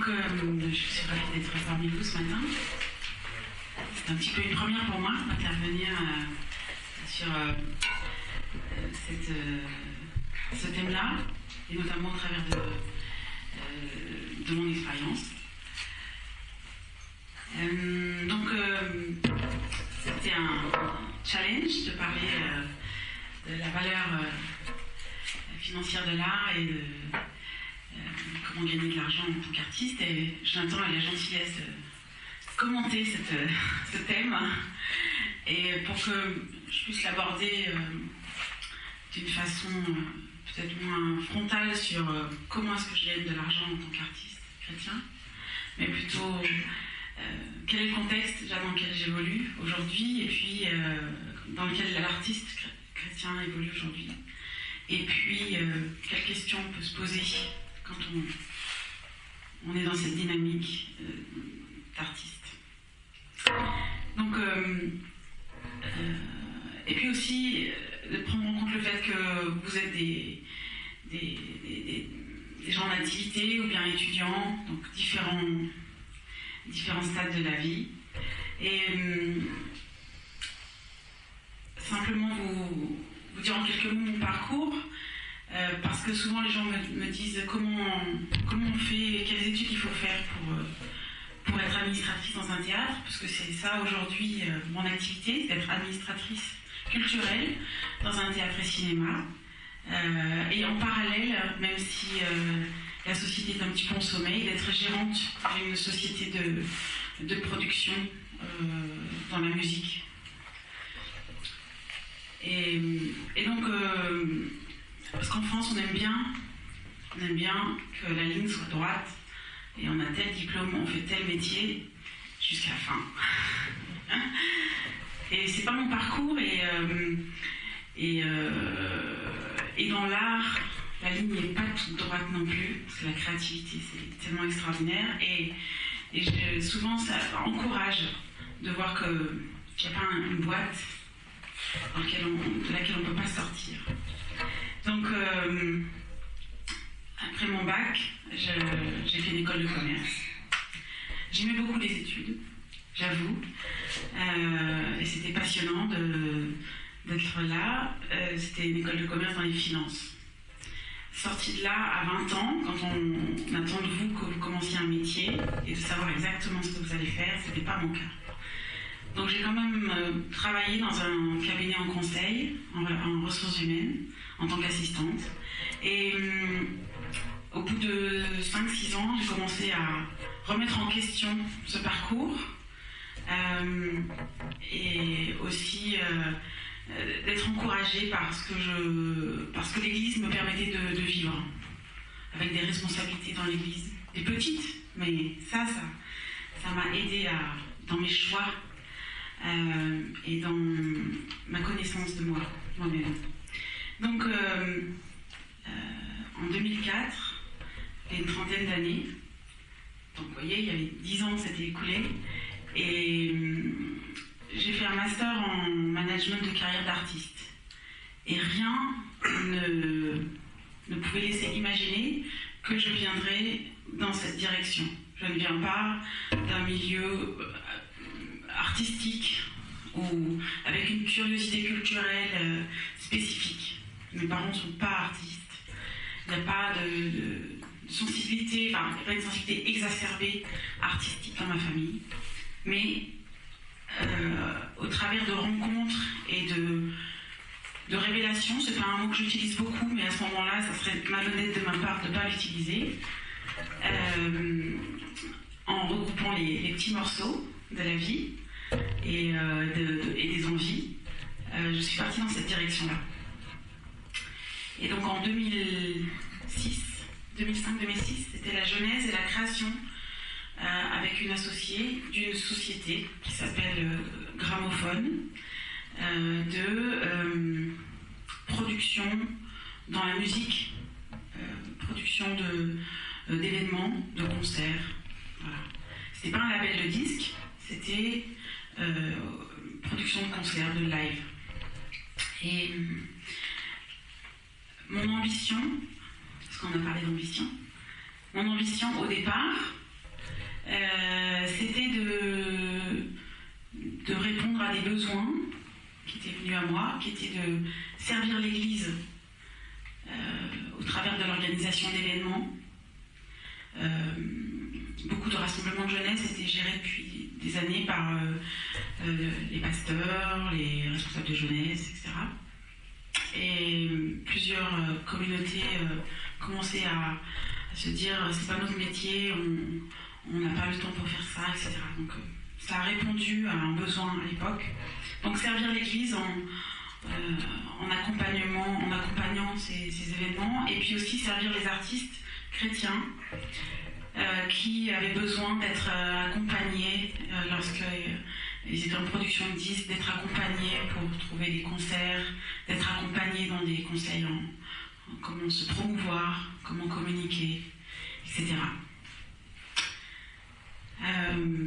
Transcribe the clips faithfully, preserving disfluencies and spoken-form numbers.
Donc, euh, je suis ravie d'être parmi vous ce matin. C'est un petit peu une première pour moi d'intervenir euh, sur euh, cette, euh, ce thème-là, et notamment au travers de, euh, de mon expérience. Euh, donc, euh, c'était un, un challenge de parler euh, de la valeur euh, financière de l'art et de euh, comment gagner de l'argent en tant qu'artiste. Et Jonathan a la gentillesse de commenter cette, ce thème, et pour que je puisse l'aborder euh, d'une façon euh, peut-être moins frontale sur euh, comment est-ce que je gagne de l'argent en tant qu'artiste chrétien, mais plutôt euh, quel est le contexte déjà dans lequel j'évolue aujourd'hui, et puis euh, dans lequel l'artiste chrétien évolue aujourd'hui, et puis euh, quelles questions on peut se poser quand on, on est dans cette dynamique euh, d'artiste. Donc, euh, euh, et puis aussi euh, de prendre en compte le fait que vous êtes des, des, des, des gens d'activité ou bien étudiants, donc différents, différents stades de la vie. Et euh, simplement vous, vous dire en quelques mots mon parcours, euh, parce que souvent les gens me, me disent comment, comment on fait, quelles études il faut faire pour... Euh, pour être administratrice dans un théâtre, parce que c'est ça aujourd'hui euh, mon activité, d'être administratrice culturelle dans un théâtre et cinéma. Euh, et en parallèle, même si euh, la société est un petit peu en sommeil, d'être gérante d'une société de, de production euh, dans la musique. Et, et donc, euh, parce qu'en France, on aime bien, on aime bien que la ligne soit droite, et on a tel diplôme, on fait tel métier, jusqu'à la fin. Et c'est pas mon parcours, et, euh, et, euh, et dans l'art, la ligne n'est pas toute droite non plus, parce que la créativité, c'est tellement extraordinaire, et, et je, souvent ça encourage de voir qu'il n'y a pas une boîte dans laquelle on, de laquelle on ne peut pas sortir. Donc, euh, après mon bac, je, j'ai fait une école de commerce. J'aimais beaucoup les études, j'avoue. Euh, et c'était passionnant de, d'être là. Euh, c'était une école de commerce dans les finances. Sortie de là à vingt ans, quand on, on attend de vous que vous commenciez un métier et de savoir exactement ce que vous allez faire, ce n'était pas mon cas. Donc j'ai quand même euh, travaillé dans un cabinet en conseil, en, en ressources humaines, en tant qu'assistante. Et hum, au bout de cinq six ans, j'ai commencé à remettre en question ce parcours euh, et aussi euh, d'être encouragée par ce que, je, parce que l'Église me permettait de, de vivre, avec des responsabilités dans l'Église, des petites, mais ça, ça, ça m'a aidée à, dans mes choix euh, et dans ma connaissance de moi, moi-même. Donc, euh, euh, en deux mille quatre, il y a une trentaine d'années, donc vous voyez, il y avait dix ans qui s'étaient écoulés, et euh, j'ai fait un master en management de carrière d'artiste. Et rien ne, ne pouvait laisser imaginer que je viendrais dans cette direction. Je ne viens pas d'un milieu artistique ou avec une curiosité culturelle euh, spécifique. Mes parents ne sont pas artistes. Il n'y a pas de, de sensibilité, enfin, il n'y a pas une sensibilité exacerbée artistique dans ma famille. Mais euh, au travers de rencontres et de, de révélations, c'est pas un mot que j'utilise beaucoup, mais à ce moment-là, ça serait malhonnête de ma part de ne pas l'utiliser, euh, en regroupant les, les petits morceaux de la vie et, euh, de, de, et des envies, euh, je suis partie dans cette direction-là. Et donc en deux mille six, deux mille cinq deux mille six, c'était la genèse et la création euh, avec une associée d'une société qui s'appelle euh, Gramophone, euh, de euh, production dans la musique, euh, production de, euh, d'événements, de concerts. Voilà. C'était pas un label de disques, c'était euh, production de concerts, de live. Et euh, mon ambition, parce qu'on a parlé d'ambition, mon ambition au départ, Euh, c'était de, de répondre à des besoins qui étaient venus à moi, qui étaient de servir l'Église euh, au travers de l'organisation d'événements. Euh, beaucoup de rassemblements de jeunesse étaient gérés depuis des années par euh, euh, les pasteurs, les responsables de jeunesse, et cetera. Et plusieurs euh, communautés euh, commençaient à, à se dire c'est pas notre métier, on n'a pas le temps pour faire ça, et cetera. Donc euh, ça a répondu à un besoin à l'époque. Donc servir l'Église en, euh, en, accompagnement, en accompagnant ces, ces événements, et puis aussi servir les artistes chrétiens euh, qui avaient besoin d'être euh, accompagnés euh, lorsqu'ils étaient en production de disques, d'être accompagnés pour trouver des concerts, d'être accompagnés dans des conseils en, en comment se promouvoir, comment communiquer, et cetera. Euh,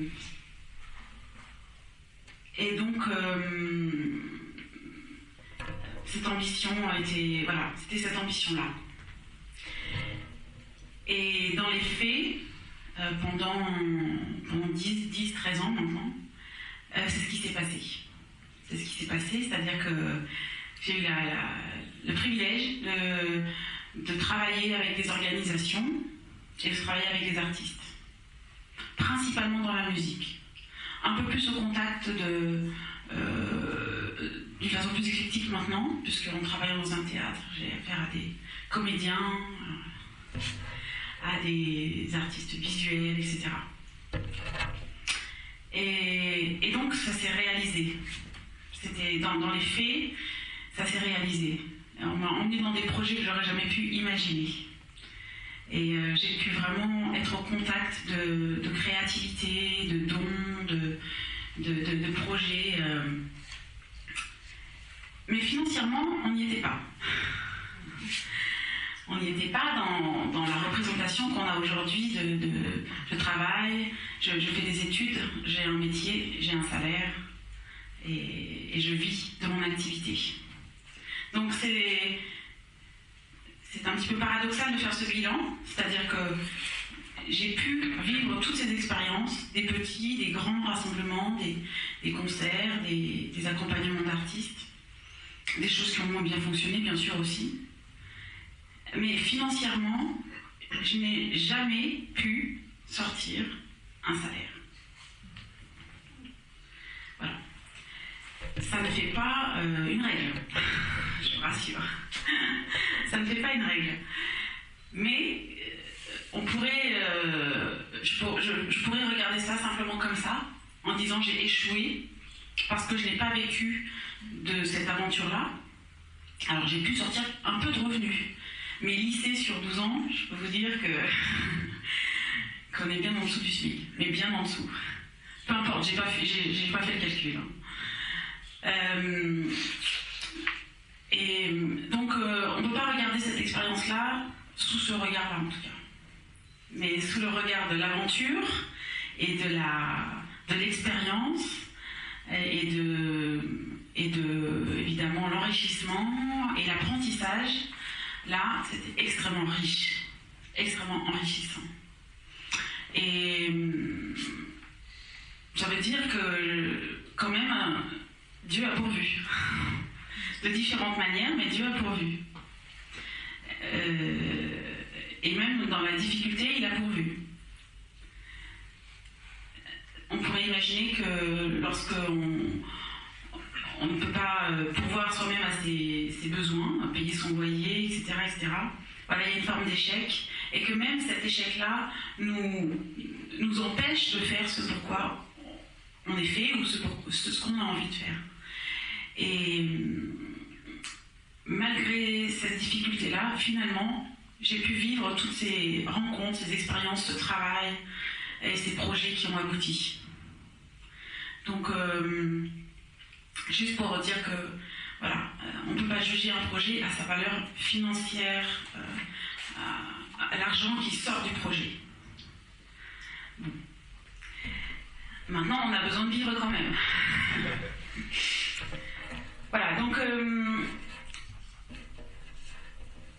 et donc euh, cette ambition a été, voilà, c'était cette ambition-là. Et dans les faits, euh, pendant, pendant dix, treize ans maintenant, euh, c'est ce qui s'est passé. C'est ce qui s'est passé, c'est-à-dire que j'ai eu la, la, le privilège de, de travailler avec des organisations et de travailler avec des artistes, principalement dans la musique. Un peu plus au contact de, euh, d'une façon plus éclectique maintenant, puisqu'en travaillant dans un théâtre, j'ai affaire à des comédiens, à des artistes visuels, et cetera. Et, et donc ça s'est réalisé. C'était dans, dans les faits, ça s'est réalisé. On m'a emmené dans des projets que j'aurais jamais pu imaginer. Et euh, j'ai pu vraiment être au contact de, de créativité, de dons, de, de, de, de projets. Euh. Mais financièrement, on n'y était pas. On n'y était pas dans, dans la représentation qu'on a aujourd'hui de, de, de travail. Je, je fais des études, j'ai un métier, j'ai un salaire et, et je vis de mon activité. Donc c'est, c'est un petit peu paradoxal de faire ce bilan, c'est-à-dire que j'ai pu vivre toutes ces expériences, des petits, des grands rassemblements, des, des concerts, des, des accompagnements d'artistes, des choses qui ont moins bien fonctionné bien sûr aussi. Mais financièrement, je n'ai jamais pu sortir un salaire. Voilà. Ça ne fait pas euh, une règle, je vous rassure. Ça ne fait pas une règle. Mais euh, on pourrait, euh, je, pour, je, je pourrais regarder ça simplement comme ça, en disant j'ai échoué parce que je n'ai pas vécu de cette aventure-là. Alors j'ai pu sortir un peu de revenus. Mais lycée sur douze ans, je peux vous dire que qu'on est bien en dessous du SMIC, mais bien en dessous. Peu importe, j'ai pas fait, j'ai, j'ai pas fait le calcul. Hein. Euh, et donc, euh, on ne peut pas regarder cette expérience-là sous ce regard-là, en tout cas. Mais sous le regard de l'aventure et de la, de l'expérience et de, et de évidemment l'enrichissement et l'apprentissage. Là, c'était extrêmement riche, extrêmement enrichissant. Et ça veut dire que, quand même, Dieu a pourvu. De différentes manières, mais Dieu a pourvu. Euh, et même dans la difficulté, il a pourvu. On pourrait imaginer que lorsqu'on on ne peut pas pourvoir soi-même à ses, ses besoins, à payer son loyer, et cetera, et cetera. Voilà, il y a une forme d'échec, et que même cet échec-là nous, nous empêche de faire ce pourquoi on est fait, ou ce, pour, ce, ce qu'on a envie de faire. Et malgré cette difficulté-là, finalement, j'ai pu vivre toutes ces rencontres, ces expériences, ce travail, et ces projets qui ont abouti. Donc, euh, juste pour dire que, voilà, euh, on ne peut pas juger un projet à sa valeur financière, euh, à, à l'argent qui sort du projet. Bon. Maintenant, on a besoin de vivre quand même. Voilà, donc, euh,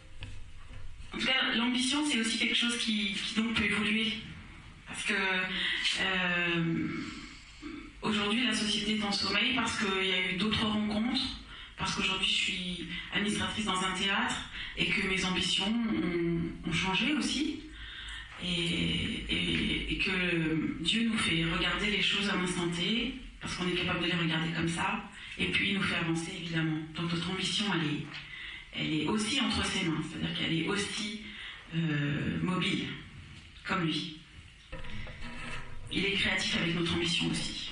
en tout cas, l'ambition, c'est aussi quelque chose qui, qui donc peut évoluer. Parce que temps sommeil parce qu'il y a eu d'autres rencontres, parce qu'aujourd'hui je suis administratrice dans un théâtre et que mes ambitions ont, ont changé aussi. Et, et, et que Dieu nous fait regarder les choses à l'instant T, parce qu'on est capable de les regarder comme ça, et puis il nous fait avancer évidemment. Donc notre ambition, elle est, elle est aussi entre ses mains, c'est-à-dire qu'elle est aussi euh, mobile, comme lui. Il est créatif avec notre ambition aussi.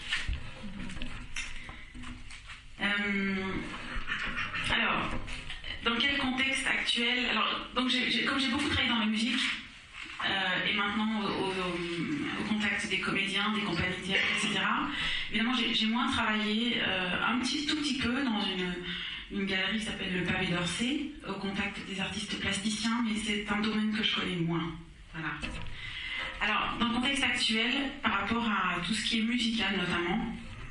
Euh, alors, dans quel contexte actuel? Alors, donc j'ai, j'ai, comme j'ai beaucoup travaillé dans la musique, Euh, et maintenant au, au, au contact des comédiens, des compagnies de théâtre, et cetera. Évidemment, j'ai, j'ai moins travaillé euh, un petit, tout petit peu dans une, une galerie qui s'appelle le Pavé d'Orsay, au contact des artistes plasticiens, mais c'est un domaine que je connais moins. Voilà. Alors, dans le contexte actuel, par rapport à tout ce qui est musical notamment,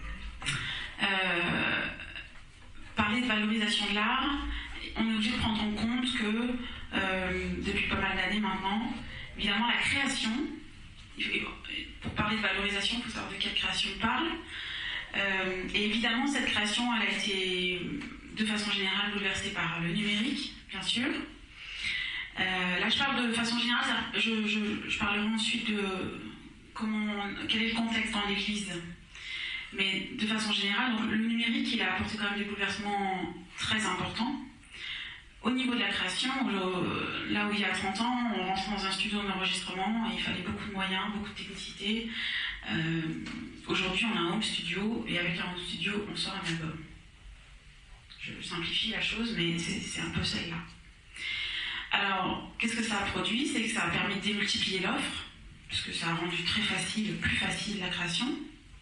euh, parler de valorisation de l'art, on est obligé de prendre en compte que euh, depuis pas mal d'années maintenant, évidemment, la création, pour parler de valorisation, il faut savoir de quelle création on parle. Euh, et évidemment, cette création, elle a été, de façon générale, bouleversée par le numérique, bien sûr. Euh, là, je parle de façon générale, je, je, je parlerai ensuite de comment, quel est le contexte dans l'Église. Mais de façon générale, donc, le numérique, il a apporté quand même des bouleversements très importants. Au niveau de la création, là où il y a trente ans, on rentrait dans un studio d'enregistrement et il fallait beaucoup de moyens, beaucoup de technicité. Euh, aujourd'hui, on a un home studio et avec un home studio, on sort un album. Je simplifie la chose, mais c'est, c'est un peu celle-là. Alors, qu'est-ce que ça a produit? C'est que ça a permis de démultiplier l'offre, puisque ça a rendu très facile, plus facile la création.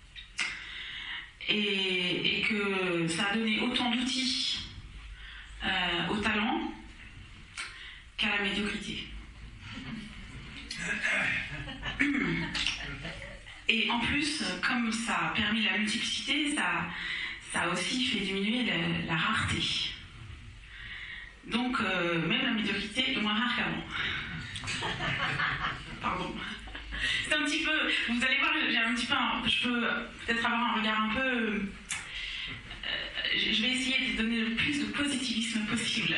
Et, et que ça a donné autant d'outils Euh, au talent qu'à la médiocrité. Et en plus, comme ça a permis la multiplicité, ça, ça a aussi fait diminuer la, la rareté. Donc, euh, même la médiocrité est moins rare qu'avant. Pardon. C'est un petit peu... Vous allez voir, j'ai un petit peu... Un, je peux peut-être avoir un regard un peu... Je vais essayer de donner le plus de positivisme possible.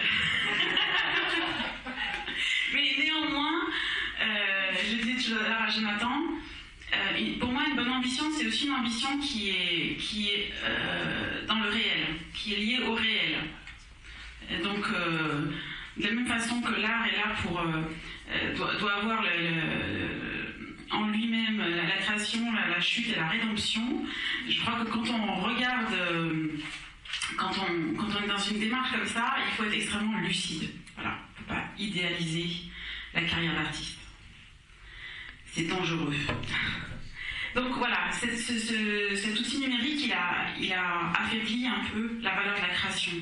Mais néanmoins, euh, je disais toujours à Jonathan, euh, pour moi, une bonne ambition, c'est aussi une ambition qui est, qui est euh, dans le réel, qui est liée au réel. Et donc, euh, de la même façon que l'art est là pour, euh, doit, doit avoir le, le, en lui-même la, la création, la, la chute et la rédemption, je crois que quand on regarde... Euh, Quand on, quand on est dans une démarche comme ça, il faut être extrêmement lucide. Voilà, on ne peut pas idéaliser la carrière d'artiste. C'est dangereux. Donc voilà, c'est, ce, ce, cet outil numérique, il a, il a affaibli un peu la valeur de la création.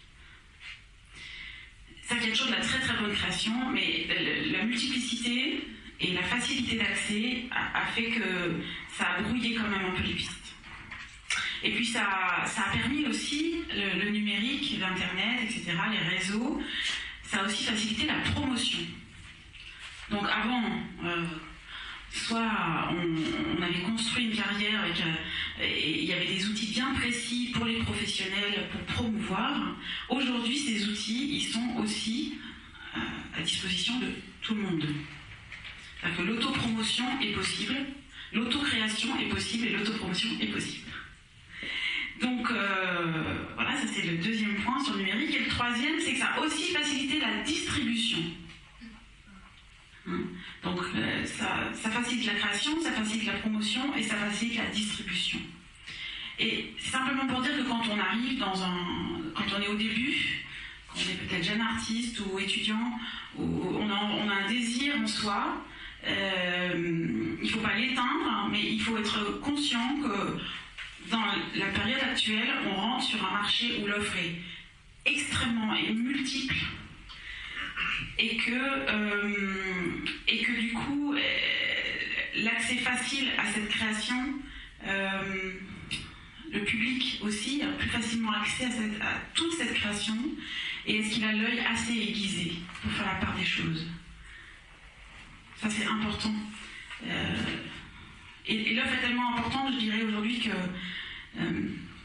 Ça, il y a toujours de la très très bonne création, mais la multiplicité et la facilité d'accès a, a fait que ça a brouillé quand même un peu les pistes. Et puis ça, ça a permis aussi, le, le numérique, l'Internet, et cetera, les réseaux, ça a aussi facilité la promotion. Donc avant, euh, soit on, on avait construit une carrière avec, euh, et il y avait des outils bien précis pour les professionnels pour promouvoir. Aujourd'hui, ces outils, ils sont aussi euh, à disposition de tout le monde. C'est-à-dire que l'autopromotion est possible, l'autocréation est possible et l'autopromotion est possible. Donc euh, voilà, ça c'est le deuxième point sur le numérique. Et le troisième, c'est que ça a aussi facilité la distribution. Hein? Donc euh, ça, ça facilite la création, ça facilite la promotion et ça facilite la distribution. Et c'est simplement pour dire que quand on arrive dans un... Quand on est au début, quand on est peut-être jeune artiste ou étudiant, ou on a, on a un désir en soi, euh, il ne faut pas l'éteindre, mais il faut être conscient que dans la période actuelle, on rentre sur un marché où l'offre est extrêmement et multiple et que, euh, et que du coup, euh, l'accès facile à cette création, euh, le public aussi a plus facilement accès à, cette, à toute cette création et est-ce qu'il a l'œil assez aiguisé pour faire la part des choses. Ça, c'est important. Euh, Et, et l'offre est tellement importante, je dirais aujourd'hui que euh,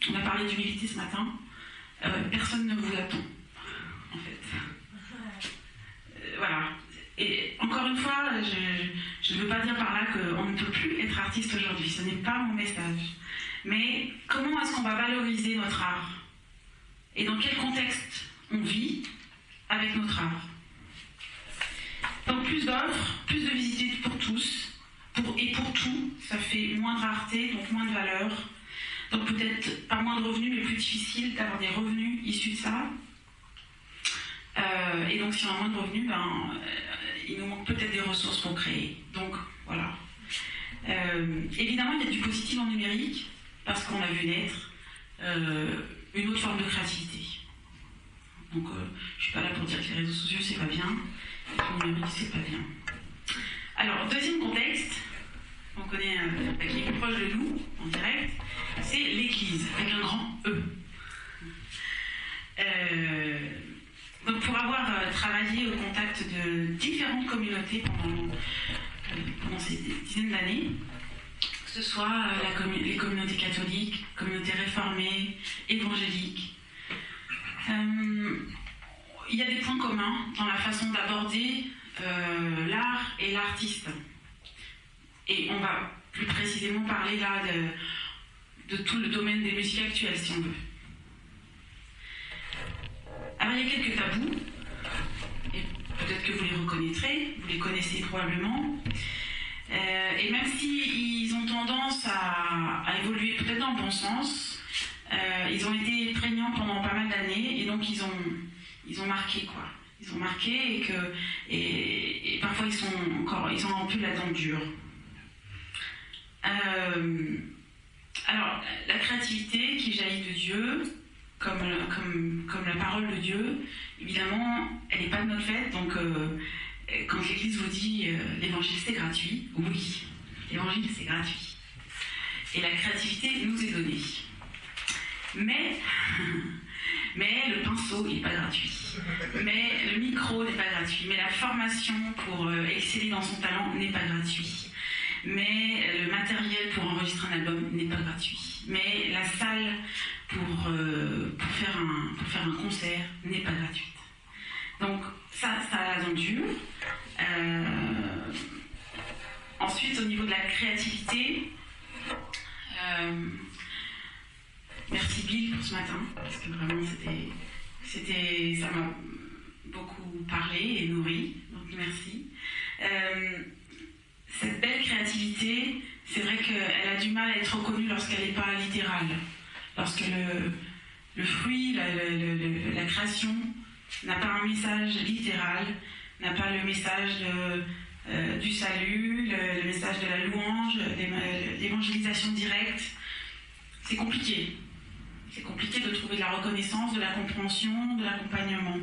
On a parlé d'humilité ce matin. Euh, personne ne vous attend, en fait. Euh, voilà. Et encore une fois, je, je ne veux pas dire par là qu'on ne peut plus être artiste aujourd'hui. Ce n'est pas mon message. Mais comment est-ce qu'on va valoriser notre art? Et dans quel contexte on vit avec notre art? Donc plus d'offres, plus de visibilité pour tous, pour, et pour tout, ça fait moins de rareté, donc moins de valeur. Donc peut-être pas moins de revenus, mais plus difficile d'avoir des revenus issus de ça. Euh, et donc si on a moins de revenus, ben, euh, il nous manque peut-être des ressources pour créer. Donc voilà. Euh, évidemment, il y a du positif en numérique, parce qu'on a vu naître euh, une autre forme de créativité. Donc euh, je ne suis pas là pour dire que les réseaux sociaux c'est pas bien, et que le numérique c'est pas bien. Alors, deuxième contexte, on connaît, euh, qui est plus proche de nous, en direct, c'est l'Église, avec un grand E. Euh, donc, pour avoir euh, travaillé au contact de différentes communautés pendant, euh, pendant ces dizaines d'années, que ce soit euh, la commun- les communautés catholiques, communautés réformées, évangéliques, euh, il y a des points communs dans la façon d'aborder euh, l'art et l'artiste. Et on va plus précisément parler là de, de tout le domaine des musiques actuelles, si on veut. Alors il y a quelques tabous, et peut-être que vous les reconnaîtrez, vous les connaissez probablement, euh, et même s'ils ont tendance à, à évoluer peut-être dans le bon sens, euh, ils ont été prégnants pendant pas mal d'années, et donc ils ont, ils ont marqué quoi. Ils ont marqué et que et, et parfois ils sont encore ils ont un peu la dent dure. Euh, alors la créativité qui jaillit de Dieu, comme, comme, comme la parole de Dieu, évidemment, elle n'est pas de notre fait. Donc euh, quand l'Église vous dit euh, l'évangile c'est gratuit, oui, l'évangile c'est gratuit. Et la créativité nous est donnée. Mais Mais le pinceau n'est pas gratuit. Mais le micro n'est pas gratuit. Mais la formation pour euh, exceller dans son talent n'est pas gratuit. Mais le matériel pour enregistrer un album n'est pas gratuit. Mais la salle pour, euh, pour, faire, un, pour faire un concert n'est pas gratuite. Donc ça, ça a la dent dure. Euh, ensuite, au niveau de la créativité, euh, merci Bill pour ce matin, parce que vraiment c'était, c'était, ça m'a beaucoup parlé et nourri, donc merci. Euh, cette belle créativité, c'est vrai qu'elle a du mal à être reconnue lorsqu'elle n'est pas littérale, lorsque le, le fruit, la, la, la, la création n'a pas un message littéral, n'a pas le message de, euh, du salut, le, le message de la louange, l'évangélisation directe. C'est compliqué. C'est compliqué de trouver de la reconnaissance, de la compréhension, de l'accompagnement.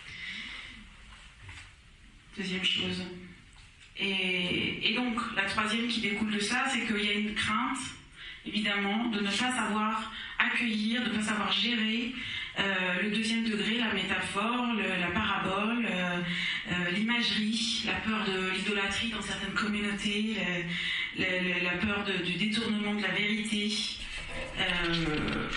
Deuxième chose. Et, et donc, la troisième qui découle de ça, c'est qu'il y a une crainte, évidemment, de ne pas savoir accueillir, de ne pas savoir gérer euh, le deuxième degré, la métaphore, le, la parabole, euh, euh, l'imagerie, la peur de l'idolâtrie dans certaines communautés, le, le, la peur de, du détournement de la vérité. Euh,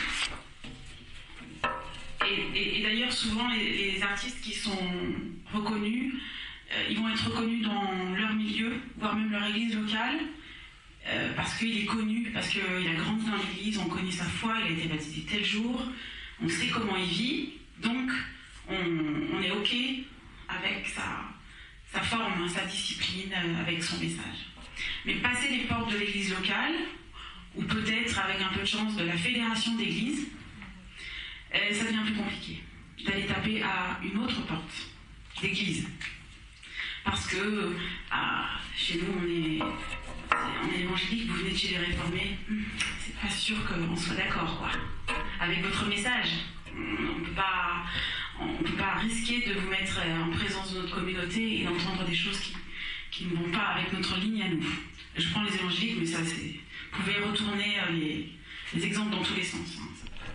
et, et, et d'ailleurs, souvent, les, les artistes qui sont reconnus, euh, ils vont être reconnus dans leur milieu, voire même leur église locale, euh, parce qu'il est connu, parce qu'il a grandi dans l'église, on connaît sa foi, il a été baptisé tel jour, on sait comment il vit, donc on, on est OK avec sa, sa forme, sa discipline, avec son message. Mais passer les portes de l'église locale, ou peut-être avec un peu de chance de la fédération d'églises, euh, ça devient plus compliqué d'aller taper à une autre porte d'église. Parce que ah, chez nous, on est, on est évangélique, vous venez de chez les réformés, c'est pas sûr qu'on soit d'accord, quoi. Avec votre message, on ne peut pas, on peut pas risquer de vous mettre en présence de notre communauté et d'entendre des choses qui, qui ne vont pas avec notre ligne à nous. Je prends les évangéliques, mais ça, c'est... Vous pouvez retourner les, les exemples dans tous les sens. Hein.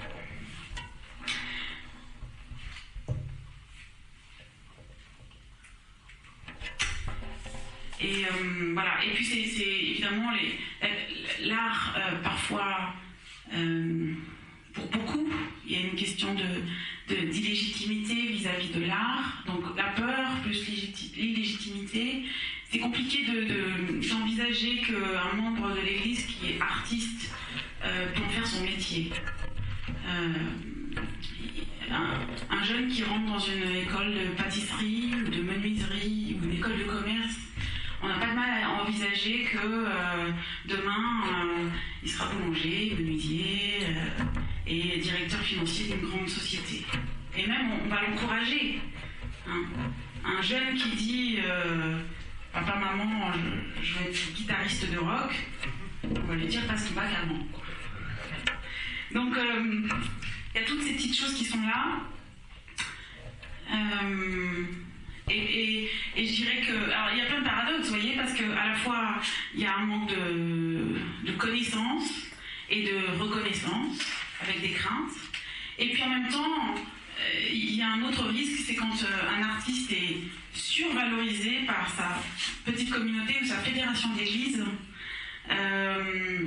Et euh, voilà. Et puis c'est, c'est évidemment les, l'art euh, parfois euh, pour beaucoup, il y a une question de, de, d'illégitimité vis-à-vis de l'art. Donc la peur plus l'illégitimité. C'est compliqué de, de, d'envisager qu'un membre de l'Église qui est artiste euh, peut en faire son métier. Euh, un, un jeune qui rentre dans une école de pâtisserie ou de menuiserie ou une école de commerce, on n'a pas de mal à envisager que euh, demain euh, il sera boulanger, menuisier euh, et directeur financier d'une grande société. Et même on, on va l'encourager. Hein. Un jeune qui dit euh, papa, maman, je, je vais être guitariste de rock, on va lui dire passe ton bac allemand. Donc il euh, y a toutes ces petites choses qui sont là. Euh, Et, et, et je dirais que, alors il y a plein de paradoxes, vous voyez, parce qu'à la fois il y a un manque de, de connaissances et de reconnaissance avec des craintes, et puis en même temps euh, il y a un autre risque, c'est quand euh, un artiste est survalorisé par sa petite communauté ou sa fédération d'église, euh,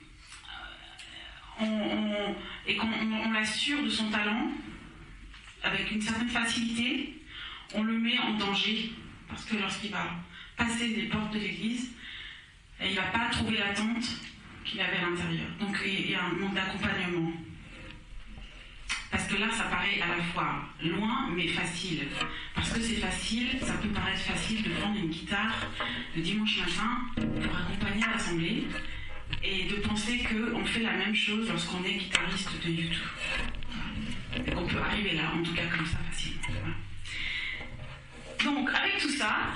on, on, et qu'on on, on l'assure de son talent avec une certaine facilité. On le met en danger, parce que lorsqu'il va passer les portes de l'église, il ne va pas trouver l'attente qu'il avait à l'intérieur. Donc il y a un manque d'accompagnement. Parce que là, ça paraît à la fois loin, mais facile. Parce que c'est facile, ça peut paraître facile de prendre une guitare le dimanche matin pour accompagner l'assemblée, et de penser qu'on fait la même chose lorsqu'on est guitariste de YouTube. Et qu'on peut arriver là, en tout cas comme ça, facilement. Voilà. Donc, avec tout ça,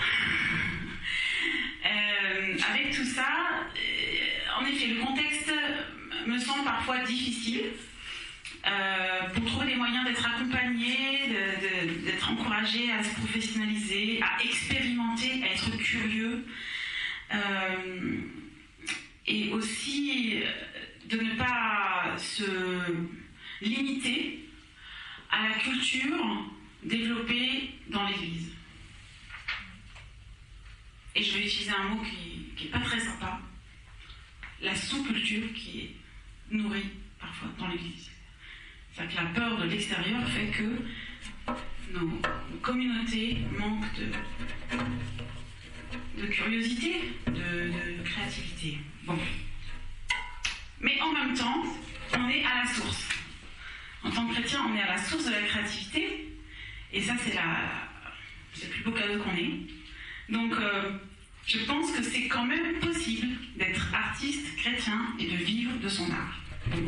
euh, avec tout ça, euh, en effet, le contexte me semble parfois difficile euh, pour trouver des moyens d'être accompagné, de, de, d'être encouragé à se professionnaliser, à expérimenter, à être curieux, euh, et aussi de ne pas se limiter à la culture développée dans l'Église. Et je vais utiliser un mot qui n'est pas très sympa, la sous-culture qui est nourrie parfois dans l'Église. C'est-à-dire que la peur de l'extérieur fait que nos, nos communautés manquent de, de curiosité, de, de créativité. Bon. Mais en même temps, on est à la source. En tant que chrétien, on est à la source de la créativité, et ça, c'est, la, c'est le plus beau cadeau qu'on ait. Donc, euh, je pense que c'est quand même possible d'être artiste chrétien et de vivre de son art.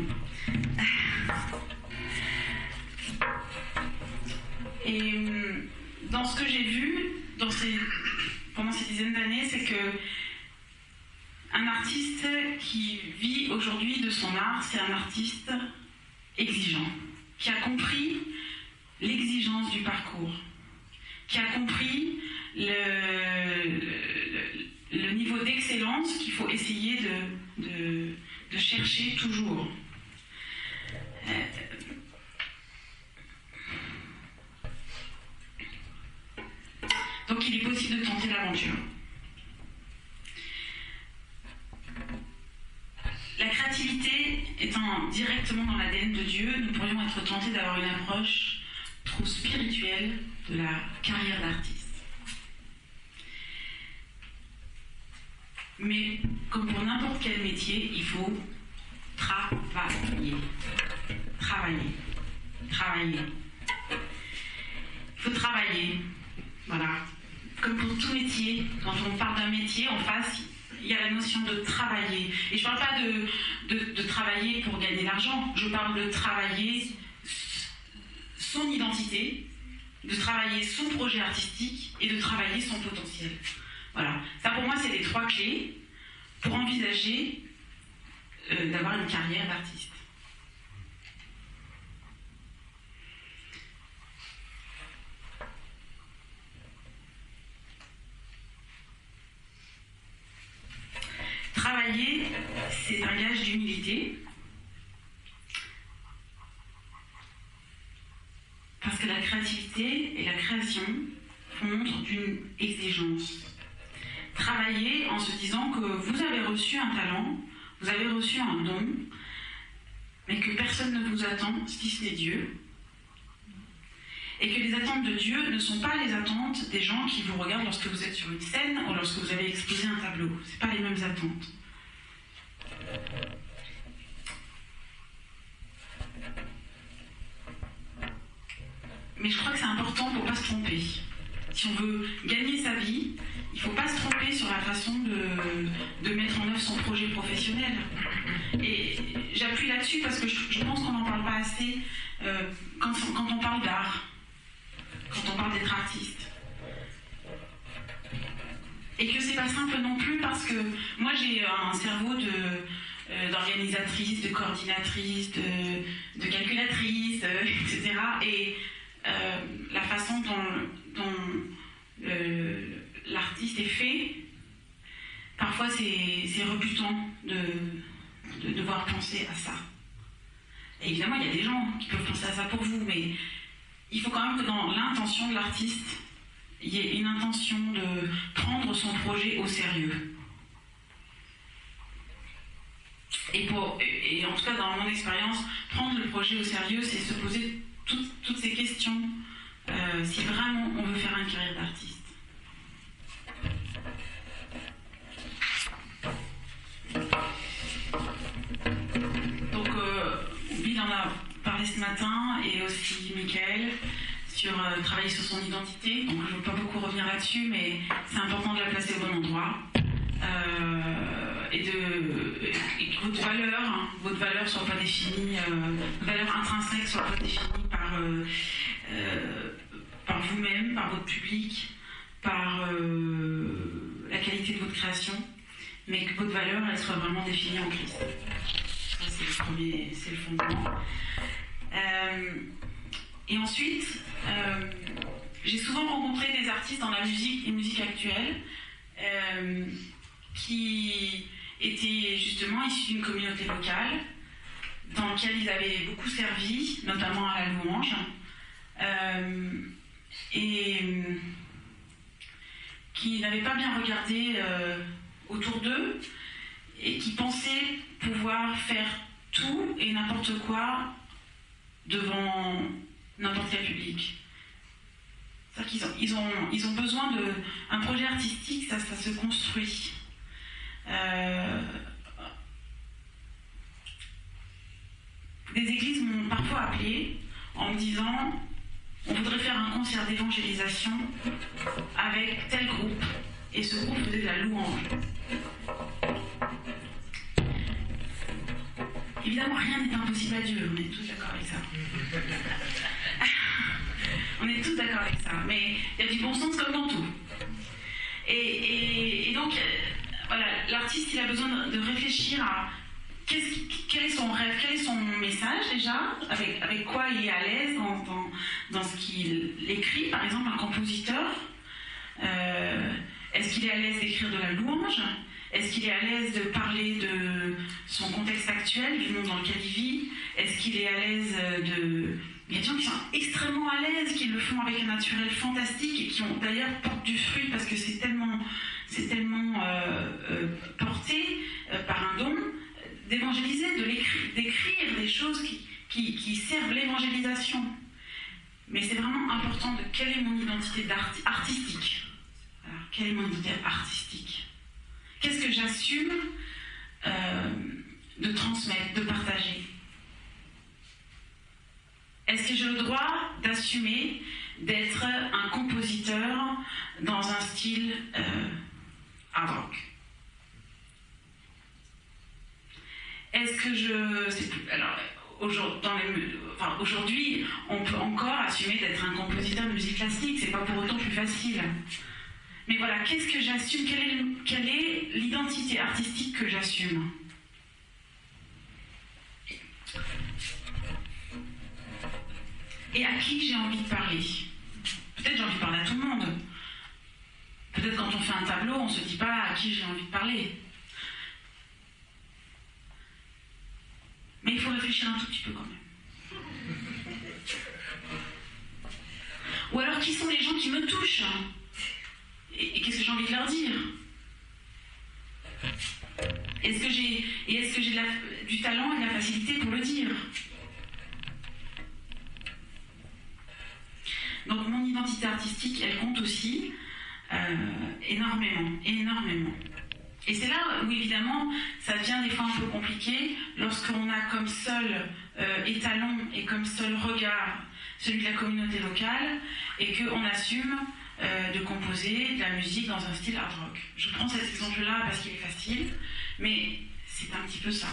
Et dans ce que j'ai vu dans ces, pendant ces dizaines d'années, c'est que un artiste qui vit aujourd'hui de son art, c'est un artiste exigeant, qui a compris l'exigence du parcours, qui a compris le, le, le niveau d'excellence qu'il faut essayer de, de, de chercher toujours. Euh, donc il est possible de tenter l'aventure. La créativité étant directement dans l'A D N de Dieu, nous pourrions être tentés d'avoir une approche trop spirituelle de la carrière d'artiste. Mais comme pour n'importe quel métier, il faut travailler. Travailler. Travailler. Il faut travailler. Voilà. Comme pour tout métier, quand on parle d'un métier, en face, il y a la notion de travailler. Et je ne parle pas de, de, de travailler pour gagner de l'argent. Je parle de travailler son identité, de travailler son projet artistique et de travailler son potentiel. Voilà. Ça, pour moi, c'est les trois clés pour envisager euh, d'avoir une carrière d'artiste. Travailler, c'est un gage d'humilité, parce que la créativité et la création font montre d'une exigence. Travailler en se disant que vous avez reçu un talent, vous avez reçu un don, mais que personne ne vous attend si ce n'est Dieu. Et que les attentes de Dieu ne sont pas les attentes des gens qui vous regardent lorsque vous êtes sur une scène ou lorsque vous avez exposé un tableau. Ce n'est pas les mêmes attentes. Mais je crois que c'est important pour ne pas se tromper. Si on veut gagner sa vie, il ne faut pas se tromper sur la façon de, de mettre en œuvre son projet professionnel. Et j'appuie là-dessus parce que je, je pense qu'on n'en parle pas assez euh, quand, quand on parle d'art, quand on parle d'être artiste. Et que c'est pas simple non plus parce que moi j'ai un cerveau de, euh, d'organisatrice, de coordinatrice, de, de calculatrice, euh, et cetera. Et euh, la façon dont, dont euh, l'artiste est fait, parfois c'est, c'est rebutant de, de devoir penser à ça. Et évidemment, il y a des gens qui peuvent penser à ça pour vous, mais il faut quand même que dans l'intention de l'artiste, il y ait une intention de prendre son projet au sérieux. Et, pour, et en tout cas, dans mon expérience, prendre le projet au sérieux, c'est se poser toutes, toutes ces questions euh, si vraiment on veut faire une carrière d'artiste. Donc, euh, Bill en a parlé ce matin, et aussi Michael, sur euh, travailler sur son identité. Donc je ne veux pas beaucoup revenir là-dessus, mais c'est important de la placer au bon endroit. Euh, et, de, et que votre valeur, hein, votre valeur soit pas définie, euh, votre valeur intrinsèque soit pas définie par, euh, euh, par vous-même, par votre public, par euh, la qualité de votre création, mais que votre valeur, elle soit vraiment définie en Christ. Ça, c'est le premier, c'est le fondement. Euh, Et ensuite, euh, j'ai souvent rencontré des artistes dans la musique et musique actuelle euh, qui étaient justement issus d'une communauté locale dans laquelle ils avaient beaucoup servi, notamment à la louange, euh, et euh, qui n'avaient pas bien regardé euh, autour d'eux et qui pensaient pouvoir faire tout et n'importe quoi devant n'importe quel public. C'est-à-dire qu'ils ont, ils ont, ils ont besoin de... Un projet artistique, ça, ça se construit. Euh, des églises m'ont parfois appelé en me disant on voudrait faire un concert d'évangélisation avec tel groupe. Et ce groupe faisait de la louange. Évidemment, rien n'est impossible à Dieu, on est tous d'accord avec ça. On est tous d'accord avec ça, mais il y a du bon sens comme dans tout. Et, et, et donc, euh, voilà, l'artiste, il a besoin de, de réfléchir à qu'est-ce qui, quel est son rêve, quel est son message déjà, avec, avec quoi il est à l'aise dans, dans, dans ce qu'il écrit. Par exemple, un compositeur, euh, est-ce qu'il est à l'aise d'écrire de la louange ? Est-ce qu'il est à l'aise de parler de son contexte actuel, du monde dans lequel il vit ? Est-ce qu'il est à l'aise de... Il y a des gens qui sont extrêmement à l'aise, qui le font avec un naturel fantastique et qui ont d'ailleurs portent du fruit parce que c'est tellement, c'est tellement euh, euh, porté euh, par un don d'évangéliser, de l'écrire, d'écrire des choses qui, qui, qui servent l'évangélisation. Mais c'est vraiment important de quelle est mon identité artistique. Alors, quelle est mon identité artistique ? Qu'est-ce que j'assume euh, de transmettre, de partager ? Est-ce que j'ai le droit d'assumer d'être un compositeur dans un style euh, hard rock ? Est-ce que je... C'est plus, alors, aujourd'hui, dans les, enfin, aujourd'hui, on peut encore assumer d'être un compositeur de musique classique, c'est pas pour autant plus facile. Mais voilà, qu'est-ce que j'assume ? Quelle est, quelle est l'identité artistique que j'assume ? Et à qui j'ai envie de parler ? Peut-être j'ai envie de parler à tout le monde. Peut-être quand on fait un tableau, on ne se dit pas à qui j'ai envie de parler. Mais il faut réfléchir un tout petit peu quand même. Ou alors, qui sont les gens qui me touchent ? Et, et qu'est-ce que j'ai envie de leur dire ? Est-ce que j'ai, et est-ce que j'ai de la, du talent et de la facilité pour le dire? Donc mon identité artistique, elle compte aussi euh, énormément, énormément. Et c'est là où évidemment ça devient des fois un peu compliqué lorsqu'on a comme seul euh, étalon et comme seul regard celui de la communauté locale et qu'on assume euh, de composer de la musique dans un style hard rock. Je prends cet exemple-là parce qu'il est facile, mais c'est un petit peu ça.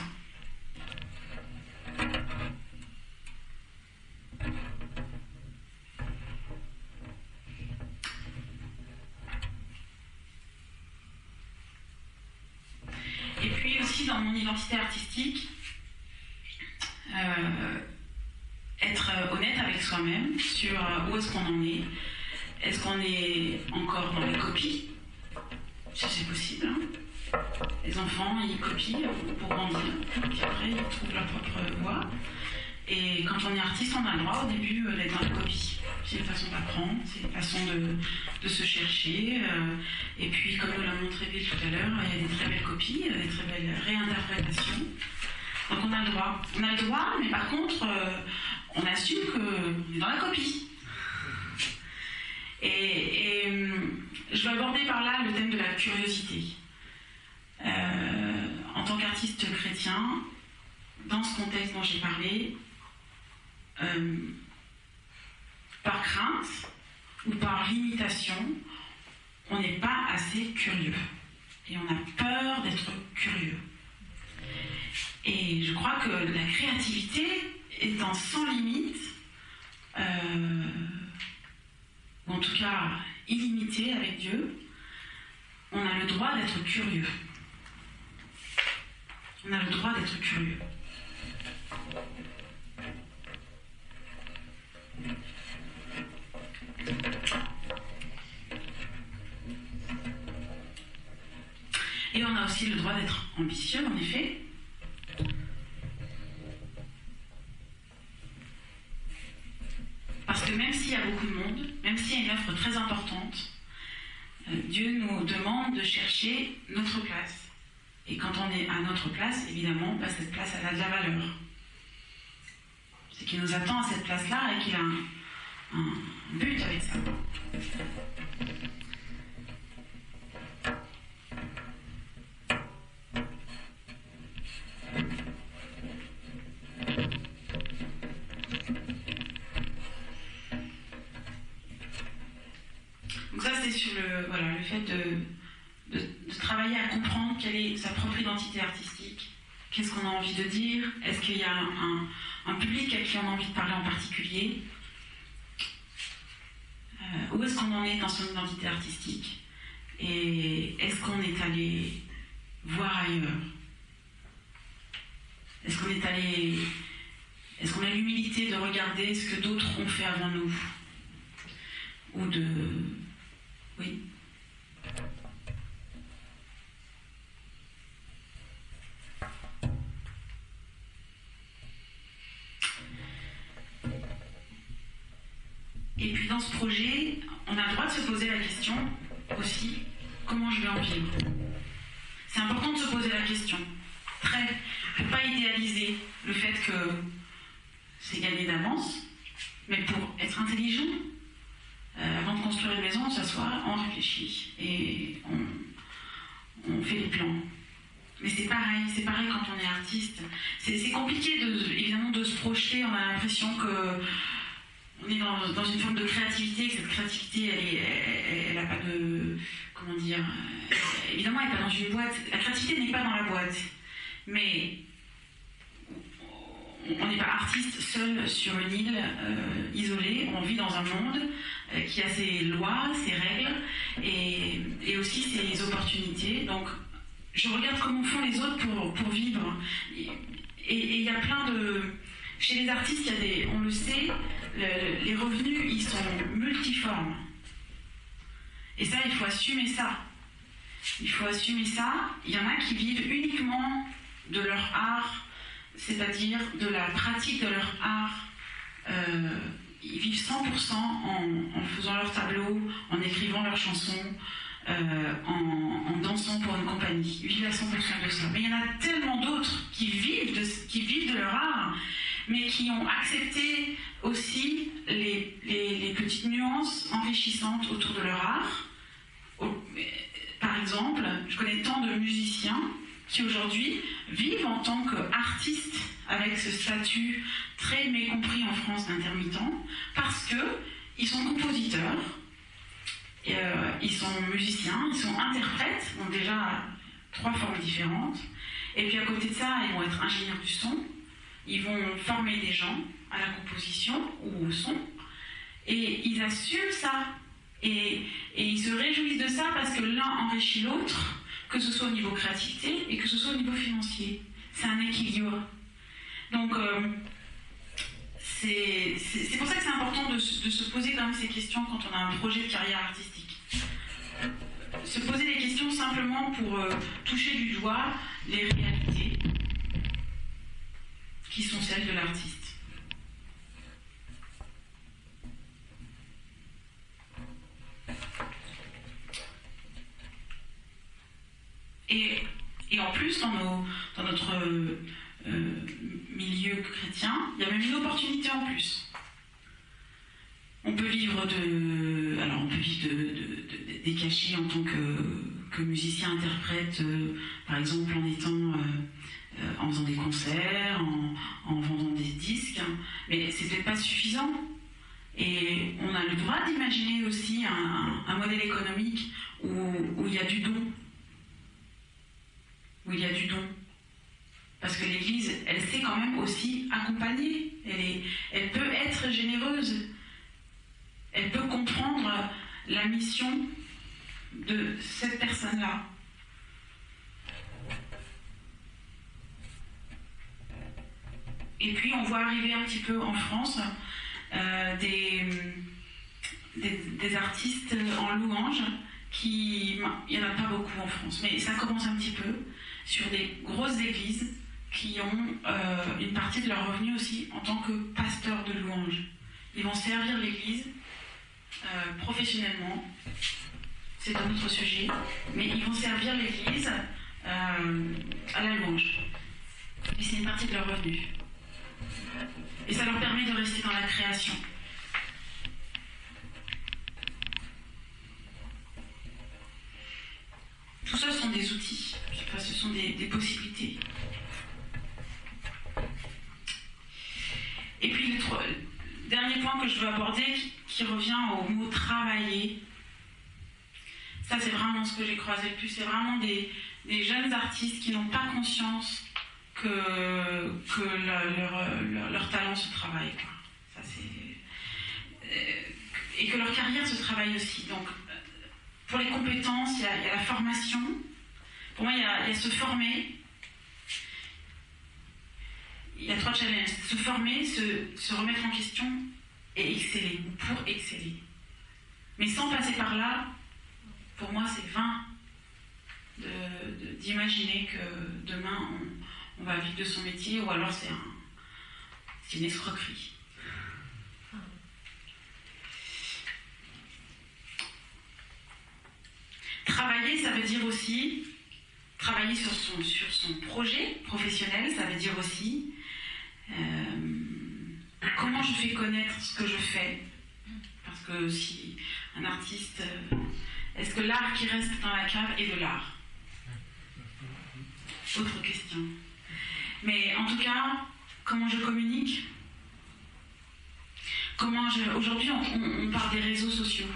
Et puis aussi dans mon identité artistique, euh, être honnête avec soi-même sur où est-ce qu'on en est. Est-ce qu'on est encore dans la copie? Si c'est possible. Hein. Les enfants, ils copient pour grandir, puis après ils trouvent leur propre voie. Et quand on est artiste, on a le droit au début d'être dans la copie. C'est une façon d'apprendre, c'est une façon de, de se chercher. Euh, et puis, comme nous l'a montré Bill tout à l'heure, il y a des très belles copies, des très belles réinterprétations. Donc on a le droit. On a le droit, mais par contre, euh, on assume qu'on est dans la copie. Et, et je vais aborder par là le thème de la curiosité. Euh, en tant qu'artiste chrétien, dans ce contexte dont j'ai parlé, euh, par crainte ou par limitation, on n'est pas assez curieux. Et on a peur d'être curieux. Et je crois que la créativité étant sans limite, euh, ou en tout cas illimitée avec Dieu, on a le droit d'être curieux. On a le droit d'être curieux. Et on a aussi le droit d'être ambitieux, en effet. Parce que même s'il y a beaucoup de monde, même s'il y a une œuvre très importante, euh, Dieu nous demande de chercher notre place. Et quand on est à notre place, évidemment, bah, cette place, elle a de la valeur. C'est qu'il nous attend à cette place-là et qu'il a un, un but avec ça. Donc ça, c'est sur le, voilà, le fait de, de, de travailler à comprendre quelle est sa propre identité artistique. Qu'est-ce qu'on a envie de dire? Est-ce qu'il y a un, un, un public à qui on a envie de parler en particulier? euh, Où est-ce qu'on en est dans son identité artistique? Et est-ce qu'on est allé voir ailleurs? Est-ce qu'on est allé... Est-ce qu'on a l'humilité de regarder ce que d'autres ont fait avant nous? Ou de... Oui. Et puis dans ce projet, on a le droit de se poser la question aussi, comment je vais en vivre? C'est important de se poser la question. Très. Pour ne pas idéaliser le fait que c'est gagné d'avance, mais pour être intelligent, euh, avant de construire une maison, on s'assoit, on réfléchit et on, on fait des plans. Mais c'est pareil, c'est pareil quand on est artiste. C'est, c'est compliqué de, évidemment de se projeter, on a l'impression que on est dans, dans une forme de créativité, que cette créativité, elle n'a pas de... Comment dire euh, évidemment, elle n'est pas dans une boîte. La créativité n'est pas dans la boîte. Mais on n'est pas artiste seul sur une île euh, isolée. On vit dans un monde euh, qui a ses lois, ses règles et, et aussi ses opportunités. Donc, je regarde comment font les autres pour, pour vivre. Et il y a plein de... Chez les artistes, il y a des, on le sait, le, les revenus, ils sont multiformes. Et ça, il faut assumer ça. Il faut assumer ça. Il y en a qui vivent uniquement de leur art, c'est-à-dire de la pratique de leur art. Euh, ils vivent cent pour cent en, en faisant leurs tableaux, en écrivant leurs chansons, euh, en, en dansant pour une compagnie. Ils vivent à cent pour cent de ça. Mais il y en a tellement d'autres qui vivent de, qui vivent de leur art, mais qui ont accepté aussi les, les, les petites nuances enrichissantes autour de leur art. Par exemple, je connais tant de musiciens qui aujourd'hui vivent en tant qu'artistes avec ce statut très mécompris en France d'intermittent, parce qu'ils sont compositeurs, euh, ils sont musiciens, ils sont interprètes, donc déjà trois formes différentes, et puis à côté de ça, ils vont être ingénieurs du son, ils vont former des gens à la composition ou au son, et ils assument ça, et, et ils se réjouissent de ça parce que l'un enrichit l'autre, que ce soit au niveau créativité et que ce soit au niveau financier. C'est un équilibre. Donc, euh, c'est, c'est, c'est pour ça que c'est important de, de se poser quand même ces questions quand on a un projet de carrière artistique. Se poser des questions simplement pour euh, toucher du doigt les réalités qui sont celles de l'artiste. Et, et en plus, dans, nos, dans notre euh, euh, milieu chrétien, il y a même une opportunité en plus. On peut vivre de, alors on peut vivre de, de, de, des cachets en tant que, que musicien interprète, euh, par exemple en étant, euh, euh, en faisant des concerts, en, en vendant des disques, hein, mais c'est peut-être pas suffisant. Et on a le droit d'imaginer aussi un, un modèle économique où, où il y a du don. Où il y a du don. Parce que l'Église, elle sait quand même aussi accompagner. Elle, est, elle peut être généreuse. Elle peut comprendre la mission de cette personne-là. Et puis, on voit arriver un petit peu en France euh, des, des, des artistes en louange qui... Il n'y en a pas beaucoup en France, mais ça commence un petit peu sur des grosses églises qui ont euh, une partie de leur revenu aussi en tant que pasteurs de louange. Ils vont servir l'église euh, professionnellement, c'est un autre sujet, mais ils vont servir l'église euh, à la louange. Et c'est une partie de leur revenu. Et ça leur permet de rester dans la création. Tout ça, ce sont des outils, enfin, ce sont des, des possibilités. Et puis, le, le dernier point que je veux aborder, qui, qui revient au mot « travailler », ça, c'est vraiment ce que j'ai croisé le plus. C'est vraiment des, des jeunes artistes qui n'ont pas conscience que, que le, leur, leur, leur talent se travaille. Quoi. Ça, c'est, euh, et que leur carrière se travaille aussi. Donc, pour les compétences, il y a, il y a la formation. Pour moi, il y a, il y a se former. Il y a trois challenges. Se former, se, se remettre en question et exceller, ou pour exceller. Mais sans passer par là, pour moi, c'est vain de, de, d'imaginer que demain, on, on va vivre de son métier, ou alors c'est, un, c'est une escroquerie. Travailler, ça veut dire aussi travailler sur son, sur son projet professionnel, ça veut dire aussi euh, comment je fais connaître ce que je fais. Parce que si un artiste, euh, est-ce que l'art qui reste dans la cave est de l'art? Autre question. Mais en tout cas, comment je communique? Comment je... Aujourd'hui, on, on parle des réseaux sociaux.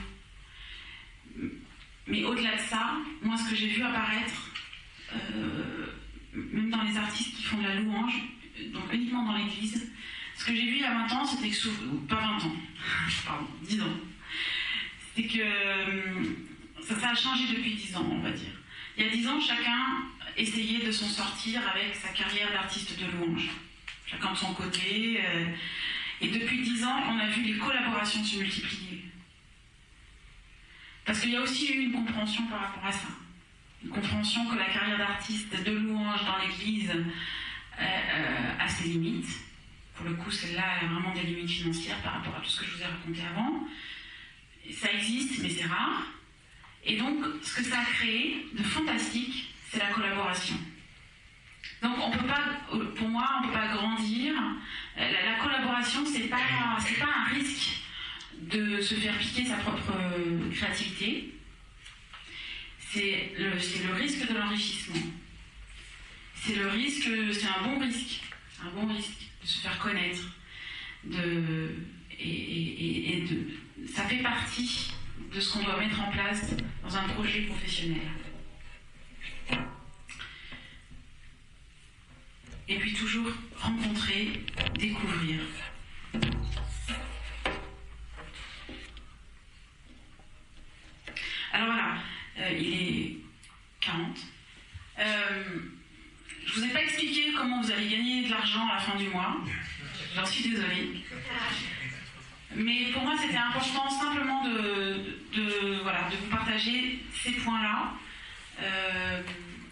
Mais au-delà de ça, moi, ce que j'ai vu apparaître, euh, même dans les artistes qui font de la louange, donc uniquement dans l'église, ce que j'ai vu il y a vingt ans, c'était que souvent, pas vingt ans, pardon, dix ans, c'était que euh, ça, ça a changé depuis dix ans, on va dire. Il y a dix ans, chacun essayait de s'en sortir avec sa carrière d'artiste de louange, chacun de son côté. Euh, et depuis dix ans, on a vu les collaborations se multiplier. Parce qu'il y a aussi eu une compréhension par rapport à ça. Une compréhension que la carrière d'artiste de louange dans l'église euh, euh, a ses limites. Pour le coup, celle-là a vraiment des limites financières par rapport à tout ce que je vous ai raconté avant. Et ça existe, mais c'est rare. Et donc, ce que ça a créé de fantastique, c'est la collaboration. Donc, on peut pas, pour moi, on ne peut pas grandir. La, la collaboration, ce n'est pas, c'est pas un risque de se faire piquer sa propre créativité. C'est le, c'est le risque de l'enrichissement. C'est le risque, c'est un bon risque, un bon risque de se faire connaître. De, et, et, et de, ça fait partie de ce qu'on doit mettre en place dans un projet professionnel. Et puis toujours rencontrer, découvrir. Alors voilà, euh, il est quarante. Euh, je ne vous ai pas expliqué comment vous allez gagner de l'argent à la fin du mois. J'en suis désolée. Mais pour moi, c'était important simplement de, de, de, voilà, de vous partager ces points-là, euh,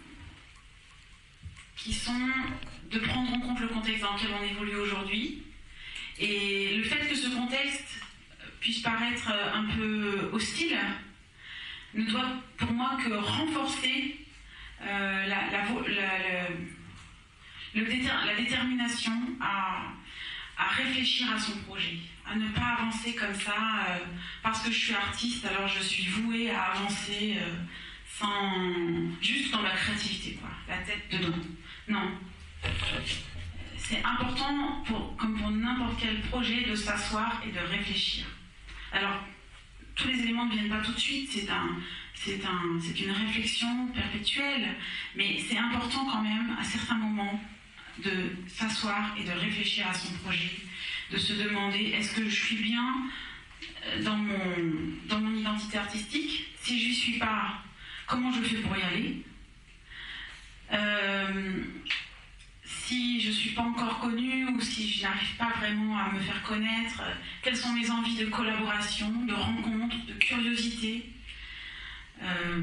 qui sont de prendre en compte le contexte dans lequel on évolue aujourd'hui. Et le fait que ce contexte puisse paraître un peu hostile ne doit pour moi que renforcer euh, la, la, la, la, le déter, la détermination à, à réfléchir à son projet, à ne pas avancer comme ça euh, parce que je suis artiste, alors je suis vouée à avancer euh, sans, juste dans ma créativité, quoi, la tête dedans. Non. C'est important, pour, comme pour n'importe quel projet, de s'asseoir et de réfléchir. Alors, tous les éléments ne viennent pas tout de suite, c'est, un, c'est, un, c'est une réflexion perpétuelle, mais c'est important quand même, à certains moments, de s'asseoir et de réfléchir à son projet, de se demander, est-ce que je suis bien dans mon, dans mon identité artistique? Si je n'y suis pas, comment je fais pour y aller? euh, Si je ne suis pas encore connue ou si je n'arrive pas vraiment à me faire connaître, quelles sont mes envies de collaboration, de rencontre, de curiosité? euh,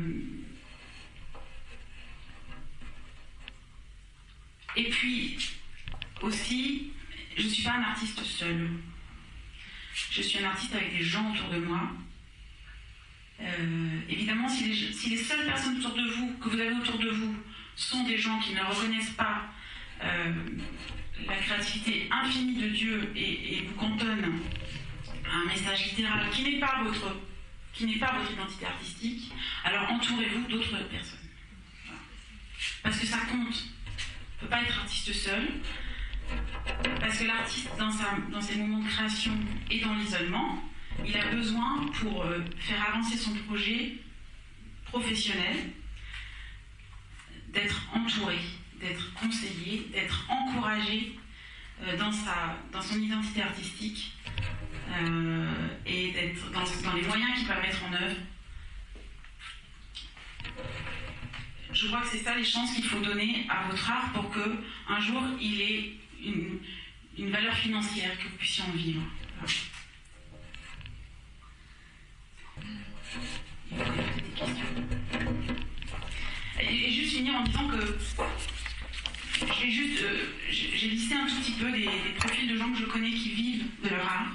Et puis, aussi, je ne suis pas un artiste seul. Je suis un artiste avec des gens autour de moi. Euh, évidemment, si les, si les seules personnes autour de vous, que vous avez autour de vous, sont des gens qui ne reconnaissent pas euh, la créativité infinie de Dieu et, et vous cantonnent un message littéral qui n'est pas votre, qui n'est pas votre identité artistique, alors entourez-vous d'autres personnes. Voilà. Parce que ça compte. On ne peut pas être artiste seul, parce que l'artiste, dans, sa, dans ses moments de création et dans l'isolement, il a besoin, pour euh, faire avancer son projet professionnel, d'être entouré, d'être conseillé, d'être encouragé euh, dans, sa, dans son identité artistique euh, et d'être dans, dans les moyens qu'il va mettre en œuvre. Je crois que c'est ça les chances qu'il faut donner à votre art pour qu'un jour il ait une, une valeur financière, que vous puissiez en vivre. Voilà. Des questions. Et, et juste finir en disant que j'ai juste euh, j'ai listé un tout petit peu des, des profils de gens que je connais qui vivent de leur art.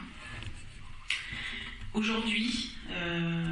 Aujourd'hui, euh,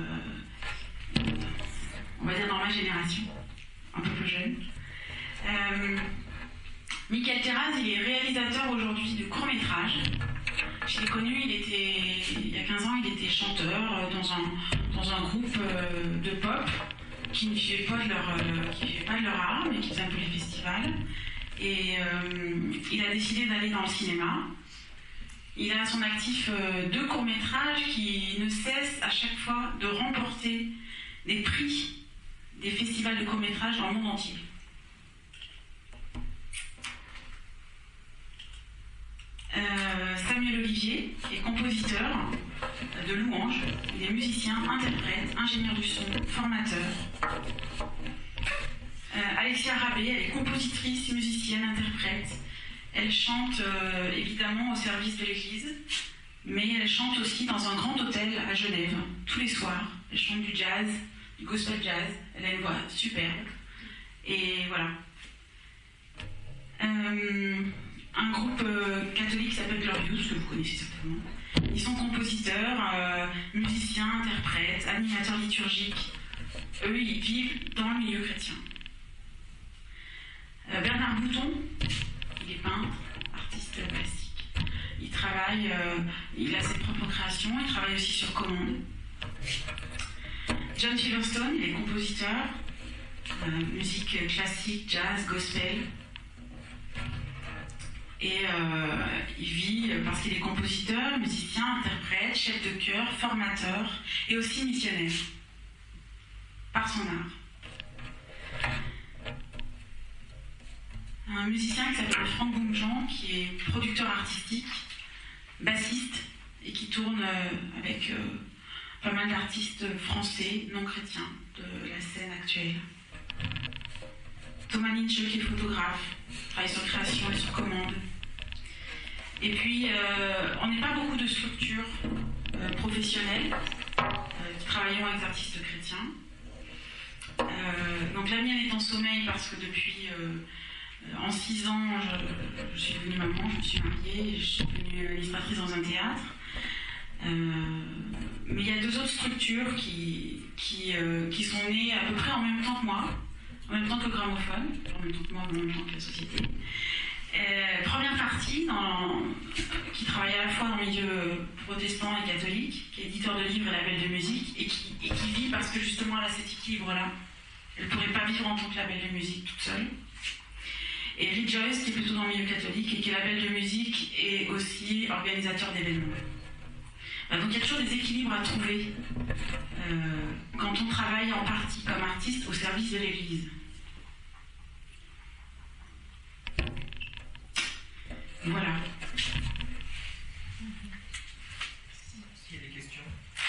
on va dire dans ma génération, un peu plus jeune. Euh, Michael Terraz, il est réalisateur aujourd'hui de courts-métrages. Je l'ai connu, il, était, il y a quinze ans, il était chanteur dans un, dans un groupe de pop qui ne vivait pas de leur, qui vivait pas de leur art, mais qui faisait un peu les festivals. Et euh, il a décidé d'aller dans le cinéma. Il a à son actif deux courts-métrages qui ne cessent à chaque fois de remporter des prix des festivals de courts-métrages dans le monde entier. Euh, Samuel Olivier est compositeur de louanges, il est musicien, interprète, ingénieur du son, formateur. Euh, Alexia Rabé, elle est compositrice, musicienne, interprète. Elle chante euh, évidemment au service de l'église, mais elle chante aussi dans un grand hôtel à Genève, tous les soirs. Elle chante du jazz, du gospel jazz, elle a une voix superbe. Et voilà. Euh, un groupe euh, catholique qui s'appelle Glorious, que vous connaissez certainement. Ils sont compositeurs, euh, musiciens, interprètes, animateurs liturgiques, eux, ils vivent dans le milieu chrétien. Euh, Bernard Bouton, il est peintre, artiste plastique. Il travaille, euh, il a ses propres créations, il travaille aussi sur commande. John Silverstone, il est compositeur, euh, musique classique, jazz, gospel. Et euh, il vit parce qu'il est compositeur, musicien, interprète, chef de chœur, formateur et aussi missionnaire par son art. Un musicien qui s'appelle Franck Boumjean, qui est producteur artistique, bassiste et qui tourne avec euh, pas mal d'artistes français non chrétiens de la scène actuelle. Thomas Lynch, qui est photographe, travaille sur création et sur commande. Et puis, euh, on n'est pas beaucoup de structures euh, professionnelles euh, qui travaillent avec des artistes chrétiens. Euh, donc la mienne est en sommeil parce que depuis, euh, en six ans, je, je suis devenue maman, je me suis mariée, je suis devenue administratrice dans un théâtre. Euh, mais il y a deux autres structures qui, qui, euh, qui sont nées à peu près en même temps que moi. En même temps que le gramophone, en même temps que moi, en même temps que la société. Euh, première partie, dans, qui travaille à la fois dans le milieu protestant et catholique, qui est éditeur de livres et label de musique, et qui, et qui vit parce que justement elle a cet équilibre-là. Elle ne pourrait pas vivre en tant que label de musique toute seule. Et Rejoice, qui est plutôt dans le milieu catholique, et qui est label de musique et aussi organisateur d'événements. Donc il y a toujours des équilibres à trouver euh, quand on travaille en partie comme artiste au service de l'Église. Voilà. S'il y a des questions.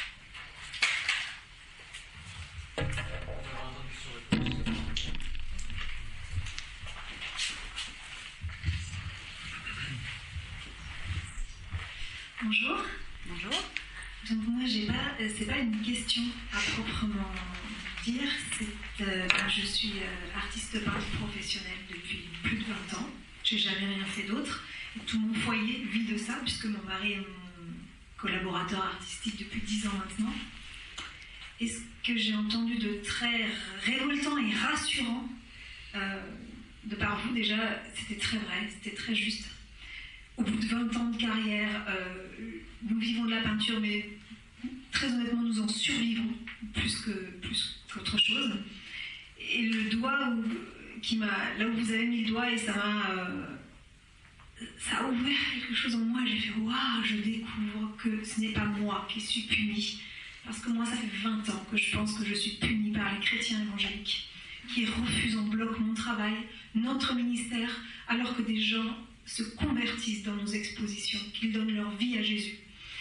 Bonjour. Bonjour. Donc moi, j'ai pas, euh, c'est pas une question à proprement dire. C'est, euh, ben, je suis euh, artiste peintre professionnelle depuis plus de vingt ans. J'ai jamais rien fait d'autre. Et tout mon foyer vit de ça, puisque mon mari est mon collaborateur artistique depuis dix ans maintenant. Et ce que j'ai entendu de très révoltant et rassurant, euh, de par vous déjà, c'était très vrai, c'était très juste. Au bout de vingt ans de carrière, euh, nous vivons de la peinture, mais très honnêtement, nous en survivons plus, que, plus qu'autre chose. Et le doigt, où, qui m'a, là où vous avez mis le doigt, et ça m'a, euh, ça a ouvert quelque chose en moi. J'ai fait waouh, je découvre que ce n'est pas moi qui suis punie. Parce que moi, ça fait vingt ans que je pense que je suis punie par les chrétiens évangéliques qui refusent en bloc mon travail, notre ministère, alors que des gens se convertissent dans nos expositions, qu'ils donnent leur vie à Jésus.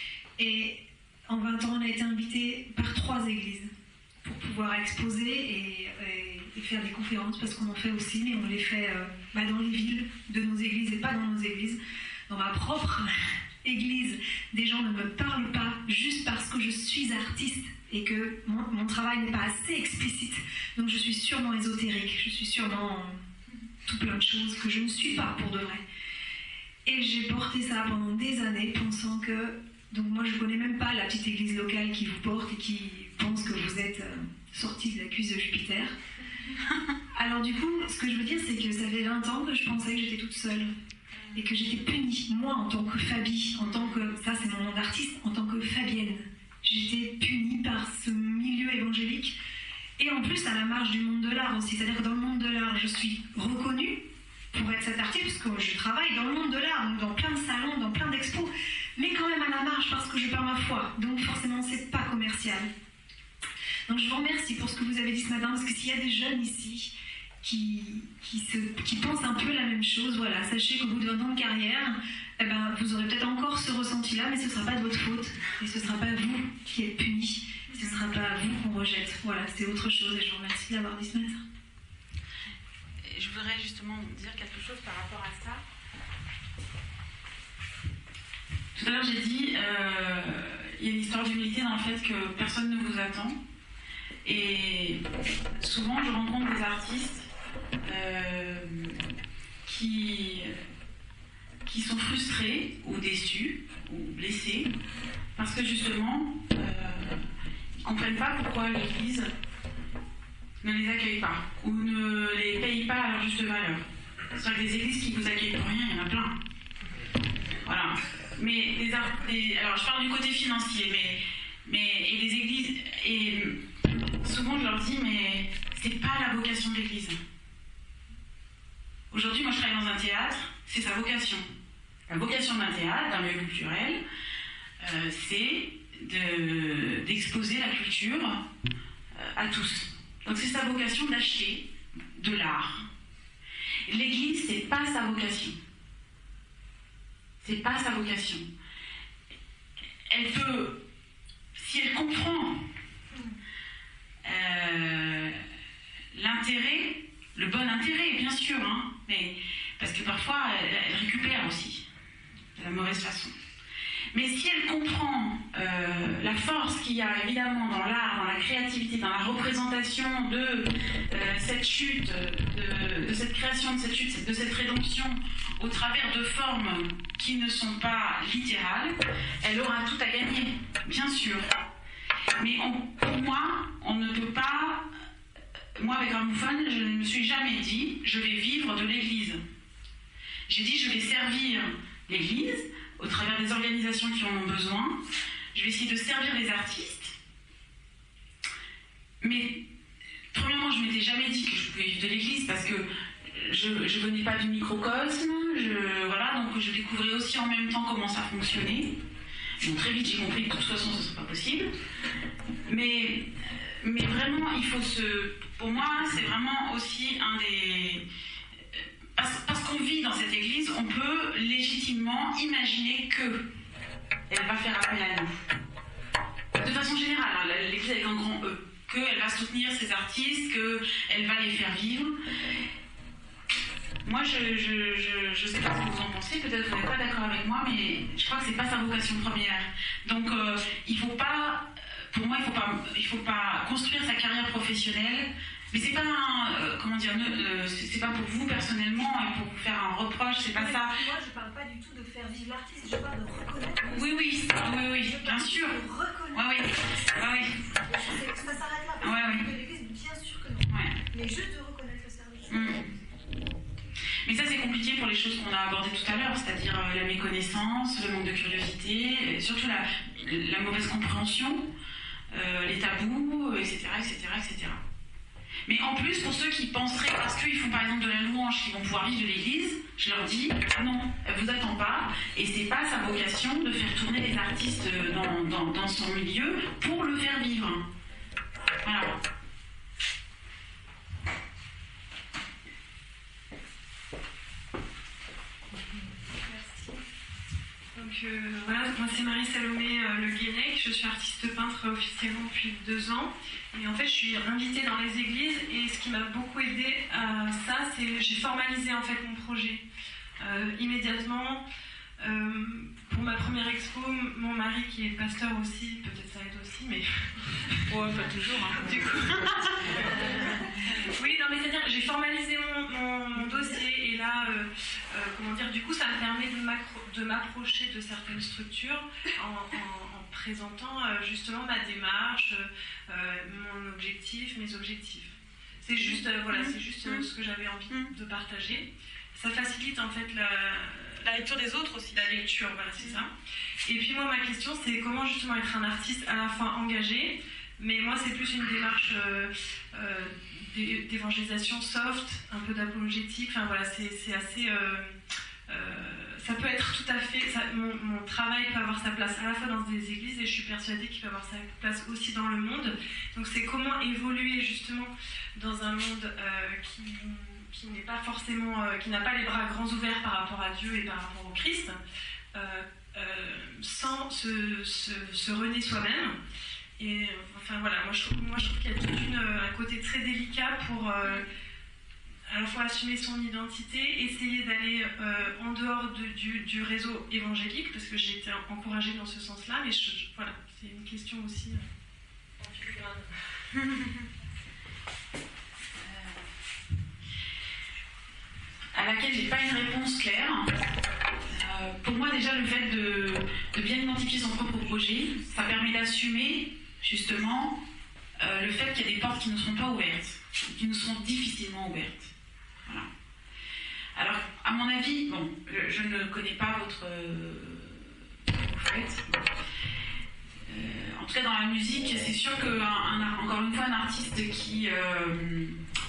Et en vingt ans, on a été invités par trois églises pour pouvoir exposer et, et, et faire des conférences, parce qu'on en fait aussi, mais on les fait euh, bah, dans les villes de nos églises et pas dans nos églises. Dans ma propre église, des gens ne me parlent pas juste parce que je suis artiste et que mon, mon travail n'est pas assez explicite. Donc je suis sûrement ésotérique, je suis sûrement tout plein de choses que je ne suis pas pour de vrai. Et j'ai porté ça pendant des années, pensant que... Donc moi, je ne connais même pas la petite église locale qui vous porte et qui pense que vous êtes euh, sortis de la cuisse de Jupiter. Alors du coup, ce que je veux dire, c'est que ça fait vingt ans que je pensais que j'étais toute seule. Et que j'étais punie, moi, en tant que Fabie, en tant que... Ça, c'est mon nom d'artiste, en tant que Fabienne. J'étais punie par ce milieu évangélique. Et en plus, à la marge du monde de l'art aussi. C'est-à-dire que dans le monde de l'art, je suis reconnue pour être cette artiste, parce que je travaille dans le monde de l'art, dans plein de salons, dans plein d'expos, mais quand même à la marge, parce que je perds ma foi. Donc forcément, c'est pas commercial. Donc je vous remercie pour ce que vous avez dit ce matin, parce que s'il y a des jeunes ici qui, qui, se, qui pensent un peu la même chose, voilà, sachez qu'au bout de vingt ans de carrière, eh ben, vous aurez peut-être encore ce ressenti-là, mais ce ne sera pas de votre faute, et ce ne sera pas vous qui êtes punis, ce ne sera pas vous qu'on rejette. Voilà, c'est autre chose, et je vous remercie d'avoir dit ce matin. Je voudrais justement dire quelque chose par rapport à ça. Tout à l'heure, j'ai dit, euh, il y a une histoire d'humilité dans le fait que personne ne vous attend. Et souvent, je rencontre des artistes euh, qui, qui sont frustrés ou déçus ou blessés parce que justement, euh, ils ne comprennent pas pourquoi l'Église ne les accueille pas ou ne les paye pas à leur juste valeur. C'est vrai que des églises qui vous accueillent pour rien, il y en a plein. Voilà. Mais les, art- les alors je parle du côté financier, mais, mais et les églises, et souvent je leur dis, mais c'est pas la vocation de l'église. Aujourd'hui, moi je travaille dans un théâtre, c'est sa vocation. La vocation d'un théâtre, d'un lieu culturel, euh, c'est de, d'exposer la culture euh, à tous. Donc c'est sa vocation d'acheter de l'art. L'église, c'est pas sa vocation. C'est pas sa vocation. Elle peut, si elle comprend euh, l'intérêt, le bon intérêt, bien sûr, hein, mais, parce que parfois, elle, elle récupère aussi, de la mauvaise façon. Mais si elle comprend euh, la force qu'il y a évidemment dans l'art, dans la créativité, dans la représentation de euh, cette chute, de, de cette création, de cette chute, de cette rédemption, au travers de formes qui ne sont pas littérales, elle aura tout à gagner, bien sûr. Mais on, pour moi, on ne peut pas... Moi, avec Gramophone, je ne me suis jamais dit « je vais vivre de l'Église ». J'ai dit « je vais servir l'Église » au travers des organisations qui en ont besoin. Je vais essayer de servir les artistes. Mais, premièrement, je ne m'étais jamais dit que je pouvais vivre de l'Église parce que je ne venais pas du microcosme. Je, voilà, donc je découvrais aussi en même temps comment ça fonctionnait. Bon, très vite, j'ai compris que de toute façon, ce ne serait pas possible. Mais, mais vraiment, il faut se... Pour moi, c'est vraiment aussi un des... Parce, parce qu'on vit dans cette église, on peut légitimement imaginer qu'elle va faire appel à nous. De façon générale, hein, l'église avec un grand E. Qu'elle va soutenir ses artistes, qu'elle va les faire vivre. Moi, je ne je, je, je sais pas ce que vous en pensez, peut-être que vous n'êtes pas d'accord avec moi, mais je crois que ce n'est pas sa vocation première. Donc, euh, il faut pas... Pour moi, il ne faut pas, il faut pas construire sa carrière professionnelle. Mais c'est pas un, euh, comment dire, euh, c'est pas pour vous personnellement et pour vous faire un reproche, c'est pas mais ça. Moi, je parle pas du tout de faire vivre l'artiste, je parle de reconnaître. Oui, oui, oui, oui, bien sûr. De reconnaître. Oui, oui, oui, oui. Ça s'arrête là. Parce ouais, que oui. l'église, bien sûr que non. Ouais. Mais juste de reconnaître le service. Mmh. Mais ça, c'est compliqué pour les choses qu'on a abordées tout à l'heure, c'est-à-dire euh, la méconnaissance, le manque de curiosité, et surtout la, la mauvaise compréhension, euh, les tabous, et cetera, et cetera, et cetera. Mais en plus, pour ceux qui penseraient, parce qu'ils font par exemple de la louange, qu'ils vont pouvoir vivre de l'église, je leur dis, non, elle vous attend pas, et c'est pas sa vocation de faire tourner les artistes dans, dans, dans son milieu pour le faire vivre. Voilà. Donc euh, voilà, moi c'est Marie-Salomé euh, Le Guérec, je suis artiste peintre officiellement depuis deux ans et en fait je suis invitée dans les églises et ce qui m'a beaucoup aidée à ça, c'est j'ai formalisé en fait mon projet euh, immédiatement. Euh, pour ma première expo, mon mari qui est pasteur aussi, peut-être ça aide aussi, mais... Ouais, pas toujours, hein. Du coup... oui, non mais c'est-à-dire, j'ai formalisé mon, mon, mon dossier et là, euh, euh, comment dire, du coup ça me permet de, de m'approcher de certaines structures en, en, en présentant euh, justement ma démarche, euh, mon objectif, mes objectifs. C'est juste, euh, voilà, c'est juste euh, ce que j'avais envie de partager. Ça facilite en fait la... La lecture des autres aussi. La lecture, voilà, c'est ça. Et puis moi, ma question, c'est comment justement être un artiste à la fois engagé, mais moi, c'est plus une démarche euh, euh, d'évangélisation soft, un peu d'apologétique. Enfin voilà, c'est, c'est assez... Euh, euh, ça peut être tout à fait... Ça, mon, mon travail peut avoir sa place à la fois dans des églises et je suis persuadée qu'il peut avoir sa place aussi dans le monde. Donc c'est comment évoluer justement dans un monde euh, qui... qui n'est pas forcément, euh, qui n'a pas les bras grands ouverts par rapport à Dieu et par rapport au Christ, euh, euh, sans se, se, se renier soi-même. Et enfin voilà, moi je trouve, moi, je trouve qu'il y a tout une, un côté très délicat pour euh, à la fois assumer son identité, essayer d'aller euh, en dehors de, du, du réseau évangélique, parce que j'ai été encouragée dans ce sens-là, mais je, je, voilà, c'est une question aussi euh, en filigrane. À laquelle j'ai pas une réponse claire. Euh, pour moi, déjà, le fait de, de bien identifier son propre projet, ça permet d'assumer justement euh, le fait qu'il y a des portes qui ne seront pas ouvertes. qui nous sont difficilement ouvertes. Voilà. Alors, à mon avis, bon, je, je ne connais pas votre... Euh, ce que vous faites. Euh, en tout cas, dans la musique, c'est sûr que, un, un, encore une fois, un artiste qui... Euh,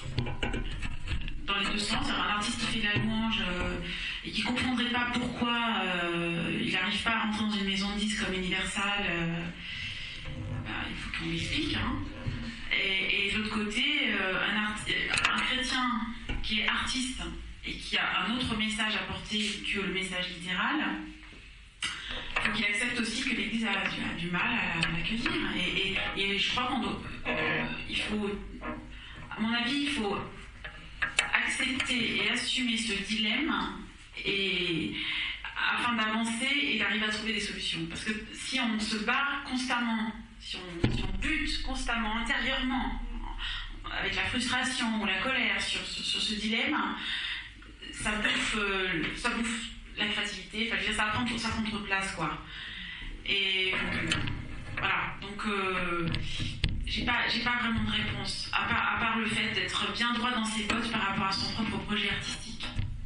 dans les deux sens, un artiste qui fait de la louange euh, et qui ne comprendrait pas pourquoi euh, il n'arrive pas à rentrer dans une maison de disques comme Universal, euh, bah, il faut qu'on l'explique. Hein. Et, et de l'autre côté, euh, un, arti- un chrétien qui est artiste et qui a un autre message à porter que le message littéral, il faut qu'il accepte aussi que l'Église a, a du mal à, à l'accueillir. Et, et, et je crois qu'on doit, euh, il faut, à mon avis, il faut accepter et assumer ce dilemme et, afin d'avancer et d'arriver à trouver des solutions. Parce que si on se bat constamment, si on, si on bute constamment intérieurement avec la frustration ou la colère sur, sur, sur ce dilemme, ça bouffe, euh, ça bouffe la créativité, enfin, je veux dire, ça prend, ça prend trop de place, quoi. Et euh, voilà, donc euh, j'ai pas, j'ai pas vraiment de réponse, à part, à part le fait d'être bien droit dans ses bottes par rapport à son propre projet artistique.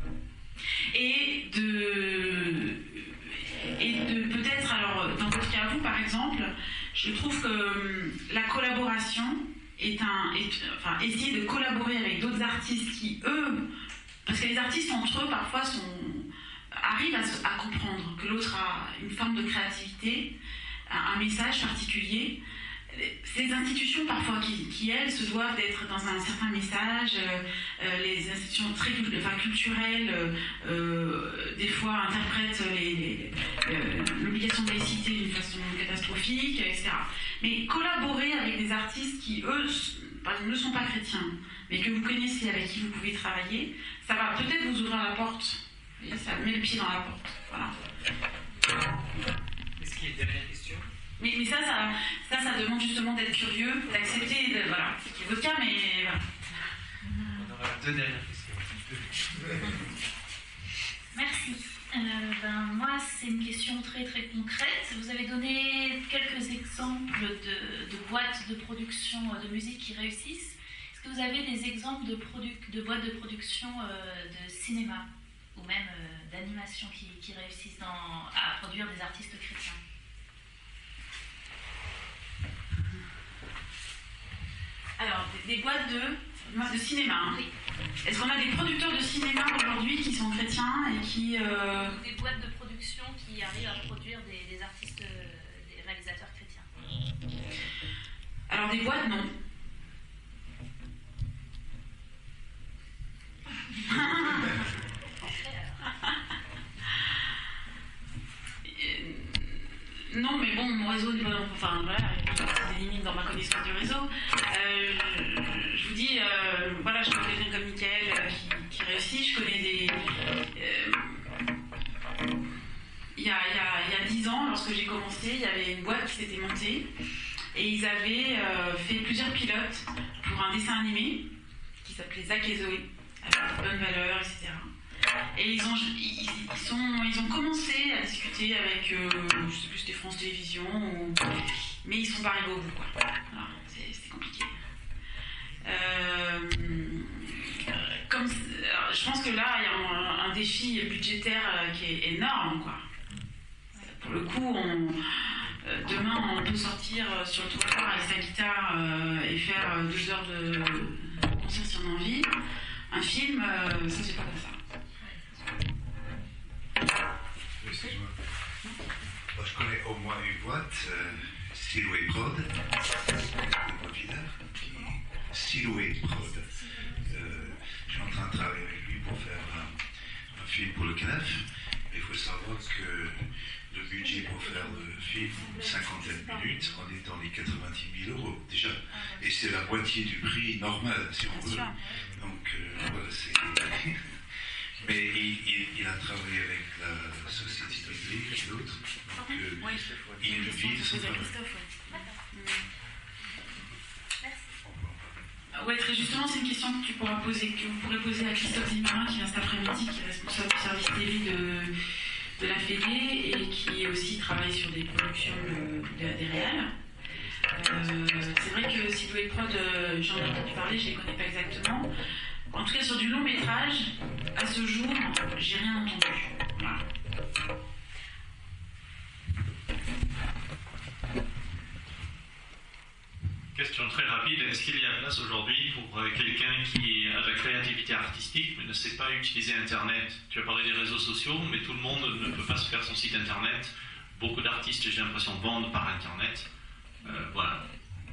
Et de, et de peut-être, alors, dans votre cas, vous, par exemple, je trouve que la collaboration est un, est, enfin, essayer de collaborer avec d'autres artistes qui, eux, parce que les artistes entre eux, parfois, sont, arrivent à, à comprendre que l'autre a une forme de créativité, un message particulier. Ces institutions, parfois, qui, qui elles, se doivent d'être dans un certain message, euh, les institutions très enfin, culturelles, euh, des fois, interprètent les, les, euh, l'obligation de laïcité d'une façon catastrophique, et cetera. Mais collaborer avec des artistes qui, eux, par exemple, ne sont pas chrétiens, mais que vous connaissez, avec qui vous pouvez travailler, ça va peut-être vous ouvrir la porte. Et ça met le pied dans la porte. Voilà. Est-ce qu'il y a une dernière question ? Mais, mais ça, ça, ça, ça demande justement d'être curieux, d'accepter, de, voilà. C'est votre cas, mais voilà. On aura deux dernières questions. Merci. Euh, ben, moi, c'est une question très très concrète. Vous avez donné quelques exemples de, de boîtes de production de musique qui réussissent. Est-ce que vous avez des exemples de, produ- de boîtes de production euh, de cinéma ou même euh, d'animation qui, qui réussissent dans, à produire des artistes chrétiens? Alors, des, des boîtes de, de cinéma. Hein. Oui. Est-ce qu'on a des producteurs de cinéma aujourd'hui qui sont chrétiens et qui... Euh... Des boîtes de production qui arrivent à produire des, des artistes, des réalisateurs chrétiens? Alors, des boîtes, non. Non, mais bon, mon réseau n'est pas... Enfin, voilà, il y a des limites dans ma connaissance du réseau. Euh, je, je vous dis, euh, voilà, je connais quelqu'un comme Mickaël euh, qui, qui réussit. Je connais des... Euh, il y a, il y a, il y a dix ans, lorsque j'ai commencé, il y avait une boîte qui s'était montée et ils avaient euh, fait plusieurs pilotes pour un dessin animé qui s'appelait Zach et Zoé, avec de bonnes valeurs, et cetera. Et ils ont, ils, ils, sont, ils ont commencé à discuter avec, euh, je sais plus, c'était France Télévisions, ou, mais ils sont pas arrivés au bout, quoi. Voilà, c'est, c'est compliqué. Euh, comme, je pense que là, il y a un, un défi budgétaire qui est énorme, quoi. Pour le coup, on, demain, on peut sortir sur le trottoir avec sa guitare euh, et faire deux heures de concert si on a envie. Un film, euh, ça, c'est pas comme ça. Excuse-moi. Moi, je connais au moins une boîte, euh, Steelway Prod, qui Steelway Prod. Euh, je suis en train de travailler avec lui pour faire un, un film pour le C N A F. Mais il faut savoir que le budget pour faire le film, une cinquantaine de minutes, on est dans les quatre-vingt-dix mille euros déjà. Et c'est la moitié du prix normal, si on veut. Donc, euh, voilà, c'est. Mais il, il, il a travaillé avec la société biblique et d'autres. Donc, euh, Oui, il vit de son travail. Ouais, très justement, c'est une question que tu pourras poser, que vous pourrez poser à Christophe Zimmerin, qui vient cet après-midi, qui est responsable du service télé de, de la Fédé et qui aussi travaille sur des productions de, de, des réals. Euh, c'est vrai que Silhouette Prod, euh, j'en ai entendu parler, je ne les connais pas exactement. En tout cas, sur du long métrage, à ce jour, j'ai rien entendu. Voilà. Question très rapide, est-ce qu'il y a place aujourd'hui pour quelqu'un qui a la créativité artistique mais ne sait pas utiliser Internet? Tu as parlé des réseaux sociaux, mais tout le monde ne peut pas se faire son site Internet. Beaucoup d'artistes, j'ai l'impression, vendent par Internet. Euh, voilà.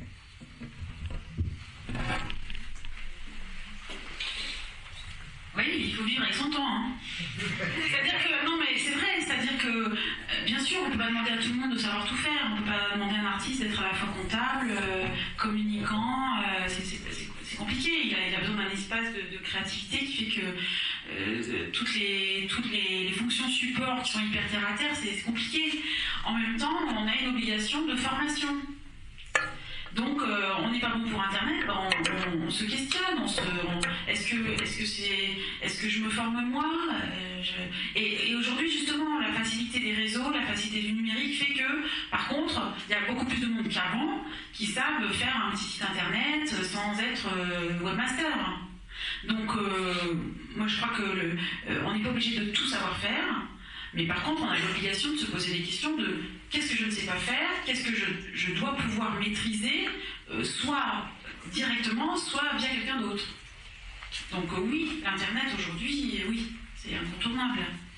Oui, il faut vivre avec son temps. Hein. C'est-à-dire que, non mais c'est vrai, c'est-à-dire que, euh, bien sûr, on ne peut pas demander à tout le monde de savoir tout faire, on ne peut pas demander à un artiste d'être à la fois comptable, euh, communicant, euh, c'est, c'est, c'est, c'est compliqué, il a, il a besoin d'un espace de, de créativité qui fait que euh, toutes, les, toutes les, les fonctions support qui sont hyper terre à terre, c'est, c'est compliqué. En même temps, on a une obligation de formation. Donc, euh, on n'est pas bon pour Internet, ben on, on, on se questionne, on se, on, est-ce que, est-ce que c'est, est-ce que je me forme moi euh, je, Et, et aujourd'hui, justement, la facilité des réseaux, la facilité du numérique fait que, par contre, il y a beaucoup plus de monde qu'avant qui savent faire un petit site Internet sans être euh, webmaster. Donc, euh, moi, je crois que le, euh, on n'est pas obligé de tout savoir faire. Mais par contre, on a l'obligation de se poser des questions de qu'est-ce que je ne sais pas faire, qu'est-ce que je, je dois pouvoir maîtriser, euh, soit directement, soit via quelqu'un d'autre. Donc euh, oui, l'Internet aujourd'hui, oui, c'est incontournable.